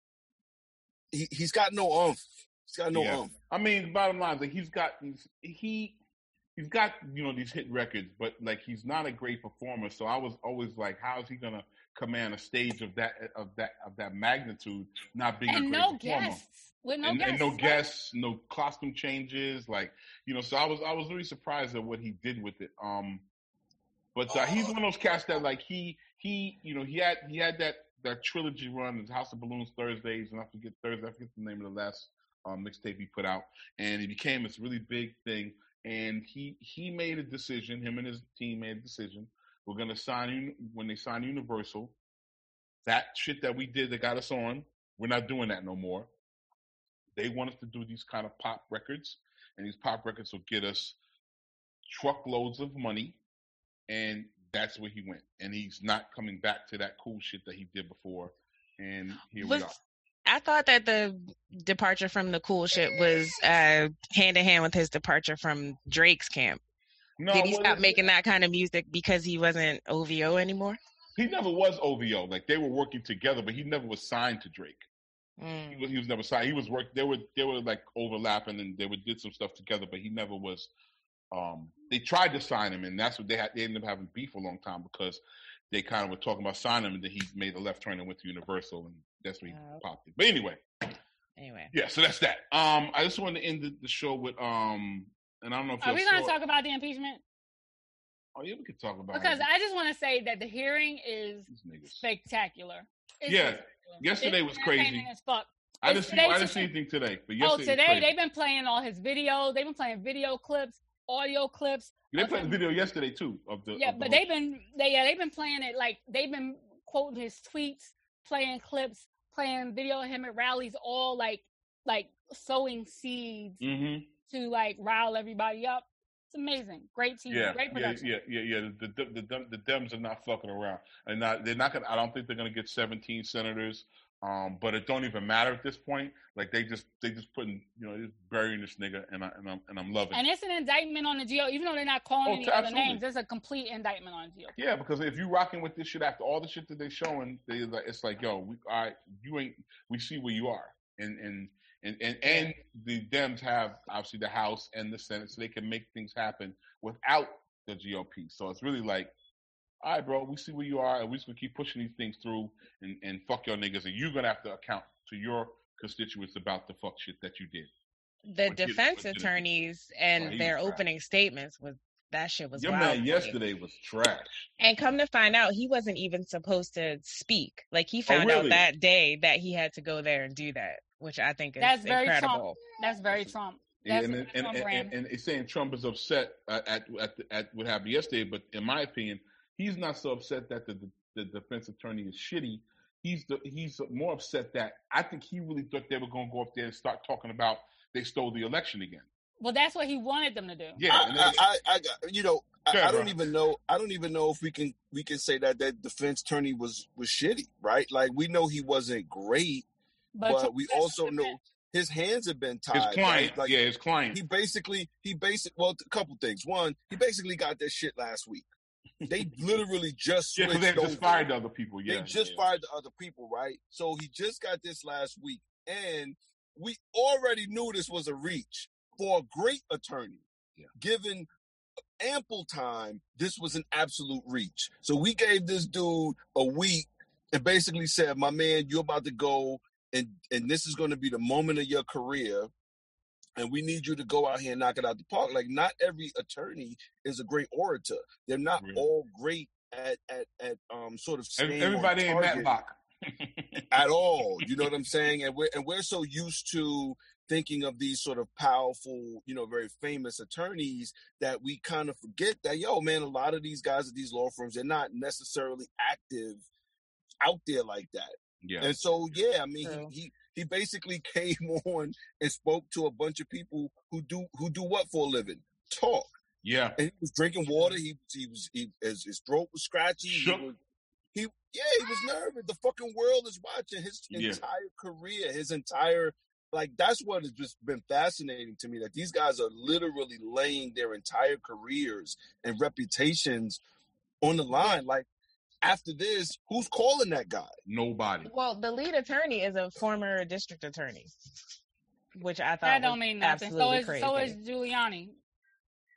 he he's got no umph. He's got no Yeah. umph. I mean, the bottom line is like he's got he's, he he's got you know these hit records, but like he's not a great performer. So I was always like, how is he gonna command a stage of that of that of that magnitude, not being and a great no performer. guests with no and, guests, and no right? guests, no costume changes, like you know. So I was I was really surprised at what he did with it. Um, but uh, he's one of those cats that like he he you know he had he had that that trilogy run, House of Balloons Thursdays, and I forget Thursday, I forget the name of the last um, mixtape he put out, and it became this really big thing. And he he made a decision. Him and his team made a decision. We're gonna sign when they sign Universal. That shit that we did that got us on, we're not doing that no more. They want us to do these kind of pop records, and these pop records will get us truckloads of money, and that's where he went. And he's not coming back to that cool shit that he did before. And here Was, we are. I thought that the departure from the cool shit was uh, hand in hand with his departure from Drake's camp. No, Did he well, stop it- making that kind of music because he wasn't O V O anymore? He never was O V O. Like they were working together, but he never was signed to Drake. Mm. He was, he was never signed. He was work. They were they were like overlapping, and they would did some stuff together, but he never was. Um, they tried to sign him, and that's what they had. They ended up having beef a long time because they kind of were talking about signing him, and then he made a left turn and went to Universal, and that's when he Oh. popped it. But anyway, Anyway, yeah. So that's that. Um, I just wanted to end the, the show with um, and I don't know if Are y'all we going to saw- talk about the impeachment? Oh yeah, we could talk about Because it. I just want to say that the hearing is These niggas. spectacular. It's Yeah, spectacular. yesterday It's was crazy. entertaining as fuck. I didn't It's see. today I didn't too. see anything today, but Oh, yesterday was today crazy. they've been playing all his videos. They've been playing video clips, audio clips. They of played the him- video yesterday too of the. Yeah, of the but whole- they've been they yeah they've been playing it like they've been quoting his tweets, playing clips, playing video of him at rallies, all like like sowing seeds Mhm. to like rile everybody up. It's amazing, great T V, Yeah, great yeah, production. yeah, yeah, yeah. The, the the the the Dems are not fucking around, and not they're not gonna. I don't think they're gonna get seventeen senators. Um, but it don't even matter at this point. Like they just they just putting you know just burying this nigga, and I and I'm and I'm loving. And it. it's an indictment on the G O P, even though they're not calling Oh, any t- other absolutely. names. It's a complete indictment on the G O P. Yeah, because if you rocking with this shit after all the shit that they showing, they like it's like yo, we all right, you ain't. We see where you are, and and and and and the Dems have obviously the House and the Senate, so they can make things happen without the G O P. So it's really like, all right, bro, we see where you are, and we just gonna keep pushing these things through, and, and fuck your niggas, and you're gonna have to account to your constituents about the fuck shit that you did. the But did- defense but did it- attorneys and Right, he their was trash. opening statements was that shit was Your wild. to man me. yesterday was trash. And come to find out, he wasn't even supposed to speak. Like he found Oh, really? out that day that he had to go there and do that, which I think is That's very incredible. Trump. That's very Trump. And, That's and, what and, Trump and, ran. and, and it's saying Trump is upset at at at, at what happened yesterday, but in my opinion, he's not so upset that the the, the defense attorney is shitty. He's the he's more upset that I think he really thought they were going to go up there and start talking about they stole the election again. Well, that's what he wanted them to do. Yeah, and then, I, I, I, got- you know, I, Go ahead, I don't Ron. even know. I don't even know if we can we can say that that defense attorney was was shitty, right? Like we know he wasn't great, but, Trump we said also something know his hands have been tied. his right? client, Like yeah, his client. he basically he basic well a couple things. One, he basically got that shit last week. They literally just yeah, switched because they over. just fired the other people. Yeah, They just yeah. fired the other people, right? So he just got this last week, and we already knew this was a reach for a great attorney. Yeah. Given ample time, this was an absolute reach. So we gave this dude a week and basically said, "My man, you're about to go, and and this is going to be the moment of your career." And we need you to go out here and knock it out the park. Like, not every attorney is a great orator. They're not Really? all great at at at um sort of Every- staying on Everybody ain't target Matlock. at all. You know what I'm saying? And we're and we're so used to thinking of these sort of powerful, you know, very famous attorneys that we kind of forget that, yo, man, a lot of these guys at these law firms, they're not necessarily active out there like that. Yeah, And so, yeah, I mean, True. he, he he basically came on and spoke to a bunch of people who do who do what for a living? Talk. yeah. And he was drinking water. He he was he his, his throat was scratchy. Shook. He was, he yeah, he was nervous. The fucking world is watching his Yeah. entire career, his entire like that's what has just been fascinating to me, that these guys are literally laying their entire careers and reputations on the line. Like after this, who's calling that guy? Nobody. Well, the lead attorney is a former district attorney, which I thought That was don't mean nothing. So absolutely is crazy. so is Giuliani.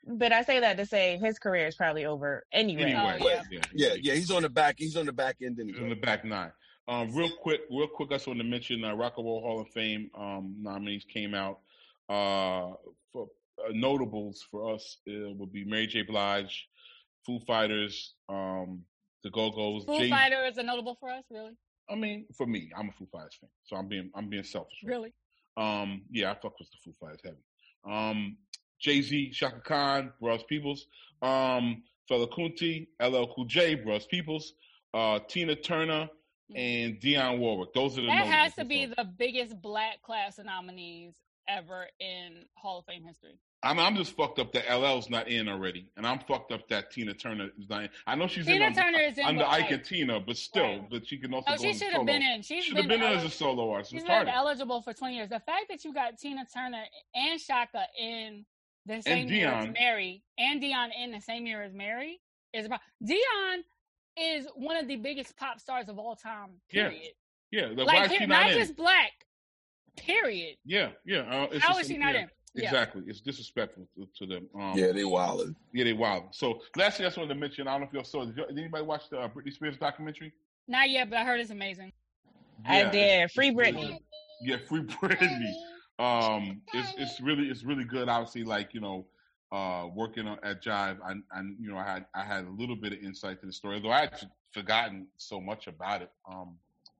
But I say that to say his career is probably over anyway. Anyway, Oh, yeah. yeah, Yeah, yeah, he's on the back. He's on the back end He's anyway. on the back nine. Um, real quick, real quick, I just want to mention uh, Rock and Roll Hall of Fame um, nominees came out. Uh, for uh, notables for us uh, would be Mary J. Blige, Foo Fighters, um, the Go-Go's. Foo Jay- Fighters are notable for us, really? I mean, for me, I'm a Foo Fighters fan, so I'm being I'm being selfish. Right? Really? Um, yeah, I fuck with the Foo Fighters heavy. Um, Jay-Z, Shaka Khan, Bros Peoples, um, Fela Kuti, L L Cool J, Bros Peoples, uh, Tina Turner, and Dionne Warwick. Those are the That notables. has to be the biggest black class of nominees ever in Hall of Fame history. I mean, I'm just fucked up that L L's not in already, and I'm fucked up that Tina Turner is not in. I know she's Tina in Turner is in under with, Ike like- and Tina, but still, Right. but she can also No, go she as a should have solo. been in. She's Should been, have been in as eli- a solo artist. she's It's been retarded. eligible for twenty years. The fact that you got Tina Turner and Shaka in the same And year as Dionne. Mary, and Dionne in the same year as Mary is about. Dionne is one of the biggest pop stars of all time. Yeah. Period. Yeah, like, why Like, is she here- not, not in? just black. Period. Yeah, yeah. Uh, it's How just- is she not yeah, in? Yeah. Exactly. It's disrespectful to, to them. Um, Yeah, they wildin'. yeah, they wild. So, last thing I just wanted to mention, I don't know if y'all saw. Did, you, did anybody watch the uh, Britney Spears documentary? Not yet, but I heard it's amazing. I Yeah, did. it's- Free it's really Britney. good. Yeah, free Britney. Um, it's it's really it's really good. Obviously, like you know, uh, working on, at Jive, I, I you know I had I had a little bit of insight to the story, though I had forgotten so much about it. Um,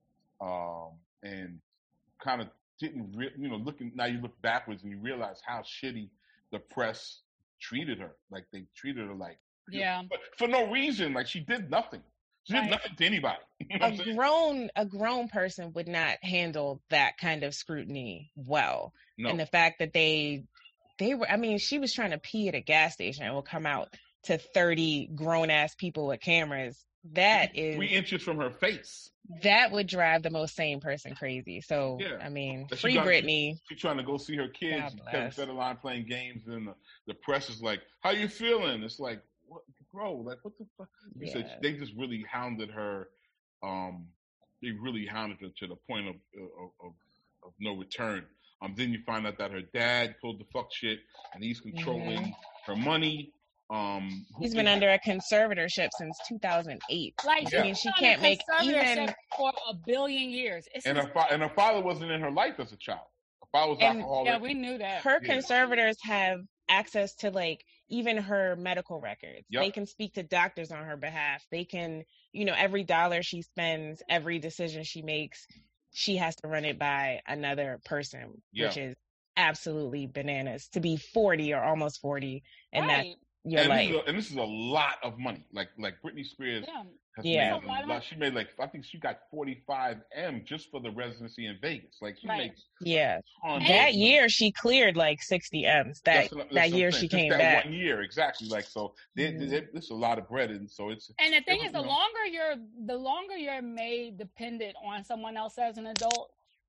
um, and kind of didn't re- you know looking now you look backwards and you realize how shitty the press treated her. Like they treated her like Yeah. but for no reason. Like she did nothing. She Right. did nothing to anybody. You know what I'm A saying? grown a grown person would not handle that kind of scrutiny well. No. And the fact that they they were I mean, she was trying to pee at a gas station and will come out to thirty grown ass people with cameras. That is Three inches from her face. that would drive the most sane person crazy. So Yeah. I mean, That she free got- Britney. She's trying to go see her kids. God Kevin bless. Federline playing games, and the, the press is like, "How you feeling?" It's like, what, bro, like what the fuck? He Yeah. said they just really hounded her. Um, they really hounded her to the point of of, of, of no return. Um, then you find out that her dad pulled the fuck shit, and he's controlling her money. Um, who He's been can- under a conservatorship since two thousand eight. Like, Yeah. I mean, she she's can't been make on a conservatorship even for a billion years. It's and her fa- and her father wasn't in her life as a child. Her father was And- alcoholic. yeah, we knew that. her Yeah. conservators have access to like even her medical records. Yep. They can speak to doctors on her behalf. They can, you know, every dollar she spends, every decision she makes, she has to run it by another person, Yeah. which is absolutely bananas to be forty or almost forty and that Right. you're and, like this is a, and this is a lot of money. Like like Britney Spears Yeah. has Yeah. made a lot. She made like I think she got forty-five M just for the residency in Vegas. Like she Right. makes yeah. tons That of- year she cleared like sixty M's. That That's what- that's that what I'm year saying. she Just came that back. one year exactly. Like so, they, Mhm. they, this is a lot of bread, and so it's And the thing it is, was, the you know- longer you're, the longer you're made dependent on someone else as an adult,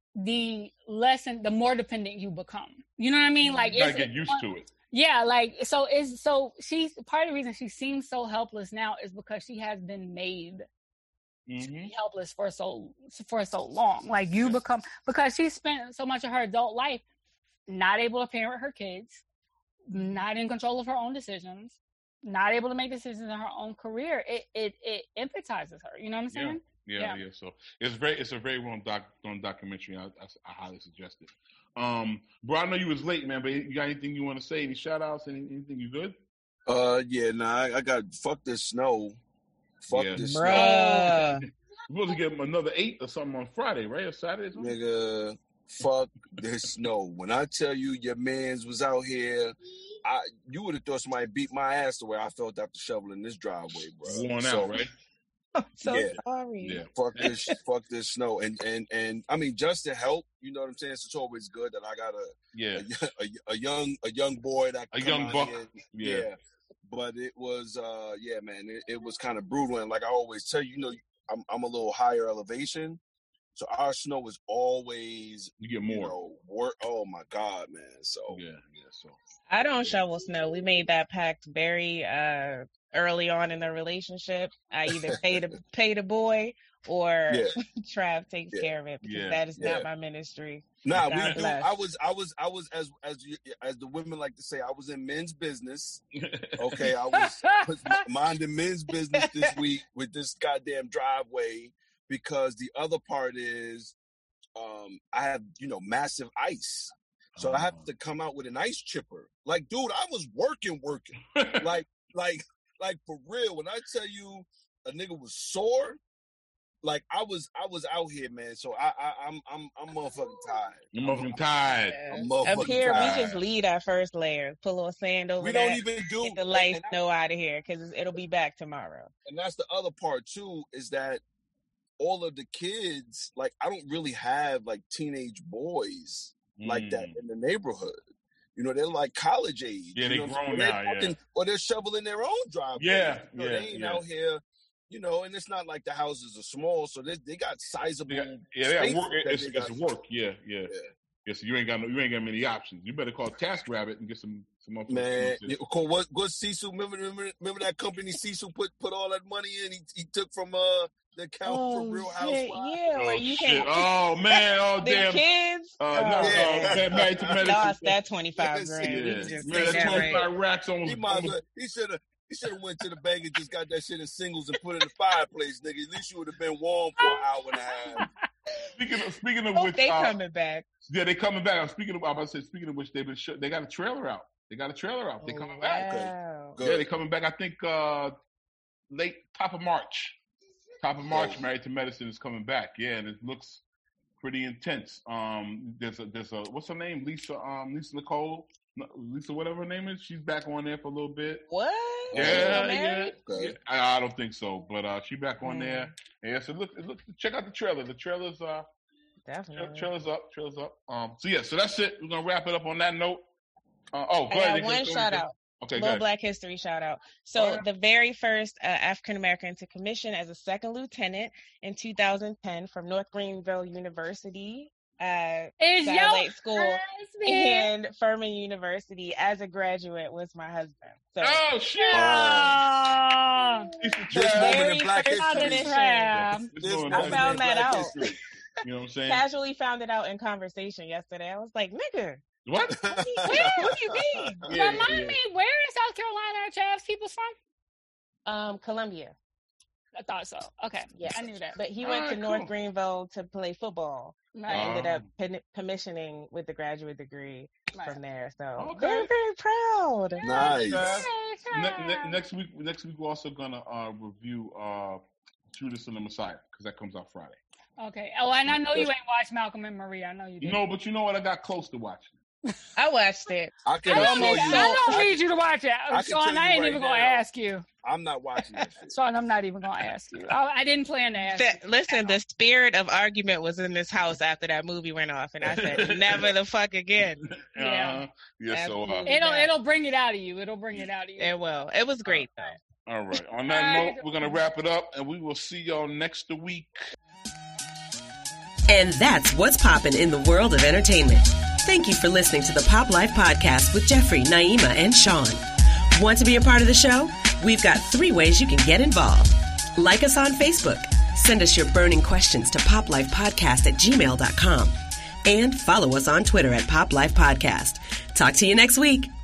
the less and the more dependent you become. You know what I mean? Like, you gotta it's, get used to it. yeah, like so. It's so she's part of the reason she seems so helpless now is because she has been made to Mhm. be helpless for so for so long. Like you become because she spent so much of her adult life not able to parent her kids, not in control of her own decisions, not able to make decisions in her own career. It it it empathizes her. You know what I'm saying? Yeah, Yeah. yeah. So it's very, it's a very well doc, done documentary. I, I, I highly suggest it. Um, bro, I know you was late, man, but you got anything you want to say? Any shout outs? Any, anything you good? Uh, yeah, nah, I, I got fuck this snow. Fuck Yeah. this snow. Bruh. You're supposed to get another eight or something on Friday, right? Or Saturday? or something? Nigga, fuck this snow. When I tell you your mans was out here, I you would have thought somebody beat my ass the way I felt after shoveling this driveway, bro. Worn So, out, right? So Yeah. sorry. Yeah. Fuck this, fuck this snow, and and and I mean, just to help, you know what I'm saying. It's always good that I got a Yeah. a, a, a young a young boy that A come young out buck. here. Yeah. Yeah. But it was uh yeah, man, it, it was kind of brutal, and like I always tell you, you know, I'm I'm a little higher elevation, so our snow is always You get you more. know work. Oh my god, man. So Yeah, yeah. So I don't shovel snow. We made that pact very uh early on in the relationship. I either pay the pay the boy or Yeah. Trav takes Yeah. care of it because Yeah. that is Yeah. not my ministry. Nah, God we do. bless. I was, I was, I was as as you, as the women like to say, I was in men's business. Okay, I was, was minding men's business this week with this goddamn driveway because the other part is, um, I have you know massive ice, so I have to come out with an ice chipper. Like, dude, I was working, working, like, like, like for real. When I tell you a nigga was sore. Like I was, I was out here, man. So I, I I'm, I'm, I'm motherfucking tired. You're motherfucking tired. I'm Up motherfucking here, tired. we just lead our first layer, put a little sand over We that, don't even do. get the light and, snow out of here because it'll be back tomorrow. and that's the other part too, is that all of the kids, like I don't really have like teenage boys like that Mm. in the neighborhood. You know, they're like college age. Yeah, you they know, grown or they're now, yeah. fucking- or they're shoveling their own driveway. Yeah, you know, yeah, they ain't yeah. out here. You know, and it's not like the houses are small, so they they got sizable. Yeah, yeah, they got spaces work. that It's, they it's got- work. Yeah, yeah, Yeah. yeah. So you ain't got no, you ain't got many options. You better call TaskRabbit and get some some motherfuckers. Man, some you- cool, what what Cecil? Remember, remember, remember that company Cecil put put all that money in. He he took from uh the account from Real shit, Housewives. yeah, Oh, where you shit. can Oh man, oh the damn. kids. Uh, oh, no, Yeah. uh, Bad Married to Medicine. lost that twenty-five Yes, grand. We Yeah, can just man, say that's that right. twenty-five racks almost. He might as almost- well, he should have he should have went to the bank and just got that shit in singles and put it in the fireplace, nigga. At least you would have been warm for an hour and a half. Speaking of speaking of Hope which, they uh, coming back. yeah, they coming back. I'm speaking of. I'm about to say. Speaking of which, they've been. Sh- they got a trailer out. They got a trailer out. They Oh, coming back. wow. Good. Yeah, they coming back. I think uh late top of March. Top of March, Married to Medicine is coming back. Yeah, and it looks pretty intense. Um, there's a there's a what's her name? Lisa um Lisa Nicole. No, Lisa, whatever her name is. She's back on there for a little bit. What? Yeah, They still yeah, married? Okay. yeah. I, I don't think so, but uh, she back on Mm. there. Yeah, so look, look, check out the trailer. The trailer's uh, tra- Definitely. trailer's up, trailer's up. Um, so yeah, so that's it. We're gonna wrap it up on that note. Uh, oh, I go ahead. got one Go shout ahead. out. Okay, go Little ahead. Black History shout out. So Alright. the very first uh, African American to commission as a second lieutenant in two thousand ten from North Greenville University, uh, Is your Satellite School, husband? and Furman University as a graduate was my husband. So Oh shit! Oh, Lisa This Trav. moment very in Black first History. commission. Trav. This This moment I in moment found in that Black out. History. You know what I'm saying? Casually found it out in conversation yesterday. I was like, nigga, What? what do you, what do you mean? Yeah, Remind yeah. me, where in South Carolina are Chav's people from? Um, Columbia. I thought so. Okay, Yeah. I knew that. But he went to Alright, North cool. Greenville to play football. I Right, ended Oh. up pen- commissioning with the graduate degree right. from there. So Okay. very, very proud. Nice. Trav. Hey, Ne- Trav. ne- next week, next week we're also gonna uh, review uh, Judas and the Messiah because that comes out Friday. Okay. Oh, and I know you ain't watched Malcolm and Marie. I know you did. No, but you know what? I got close to watching. I watched it. I can I assure don't, you. need, I don't I, need you to watch it. I can Sean, tell I you ain't right even going to now. ask you. I'm not watching that shit. Sean, I'm not even going to ask you. I, I didn't plan to ask you. Th- Listen, the spirit of argument was in this house after that movie went off, and I said, never the fuck again. Yeah. Uh, yeah. So, uh, Absolutely. It'll, Yeah. it'll bring it out of you. It'll bring it out of you. It will. It was great, though. all right. On that note, we're gonna wrap it up, and we will see y'all next week. And that's what's poppin' in the world of entertainment. Thank you for listening to the Pop Life Podcast with Jeffrey, Naima, and Sean. Want to be a part of the show? We've got three ways you can get involved. Like us on Facebook. Send us your burning questions to poplifepodcast at gmail dot com. And follow us on Twitter at Pop Life Podcast. Talk to you next week.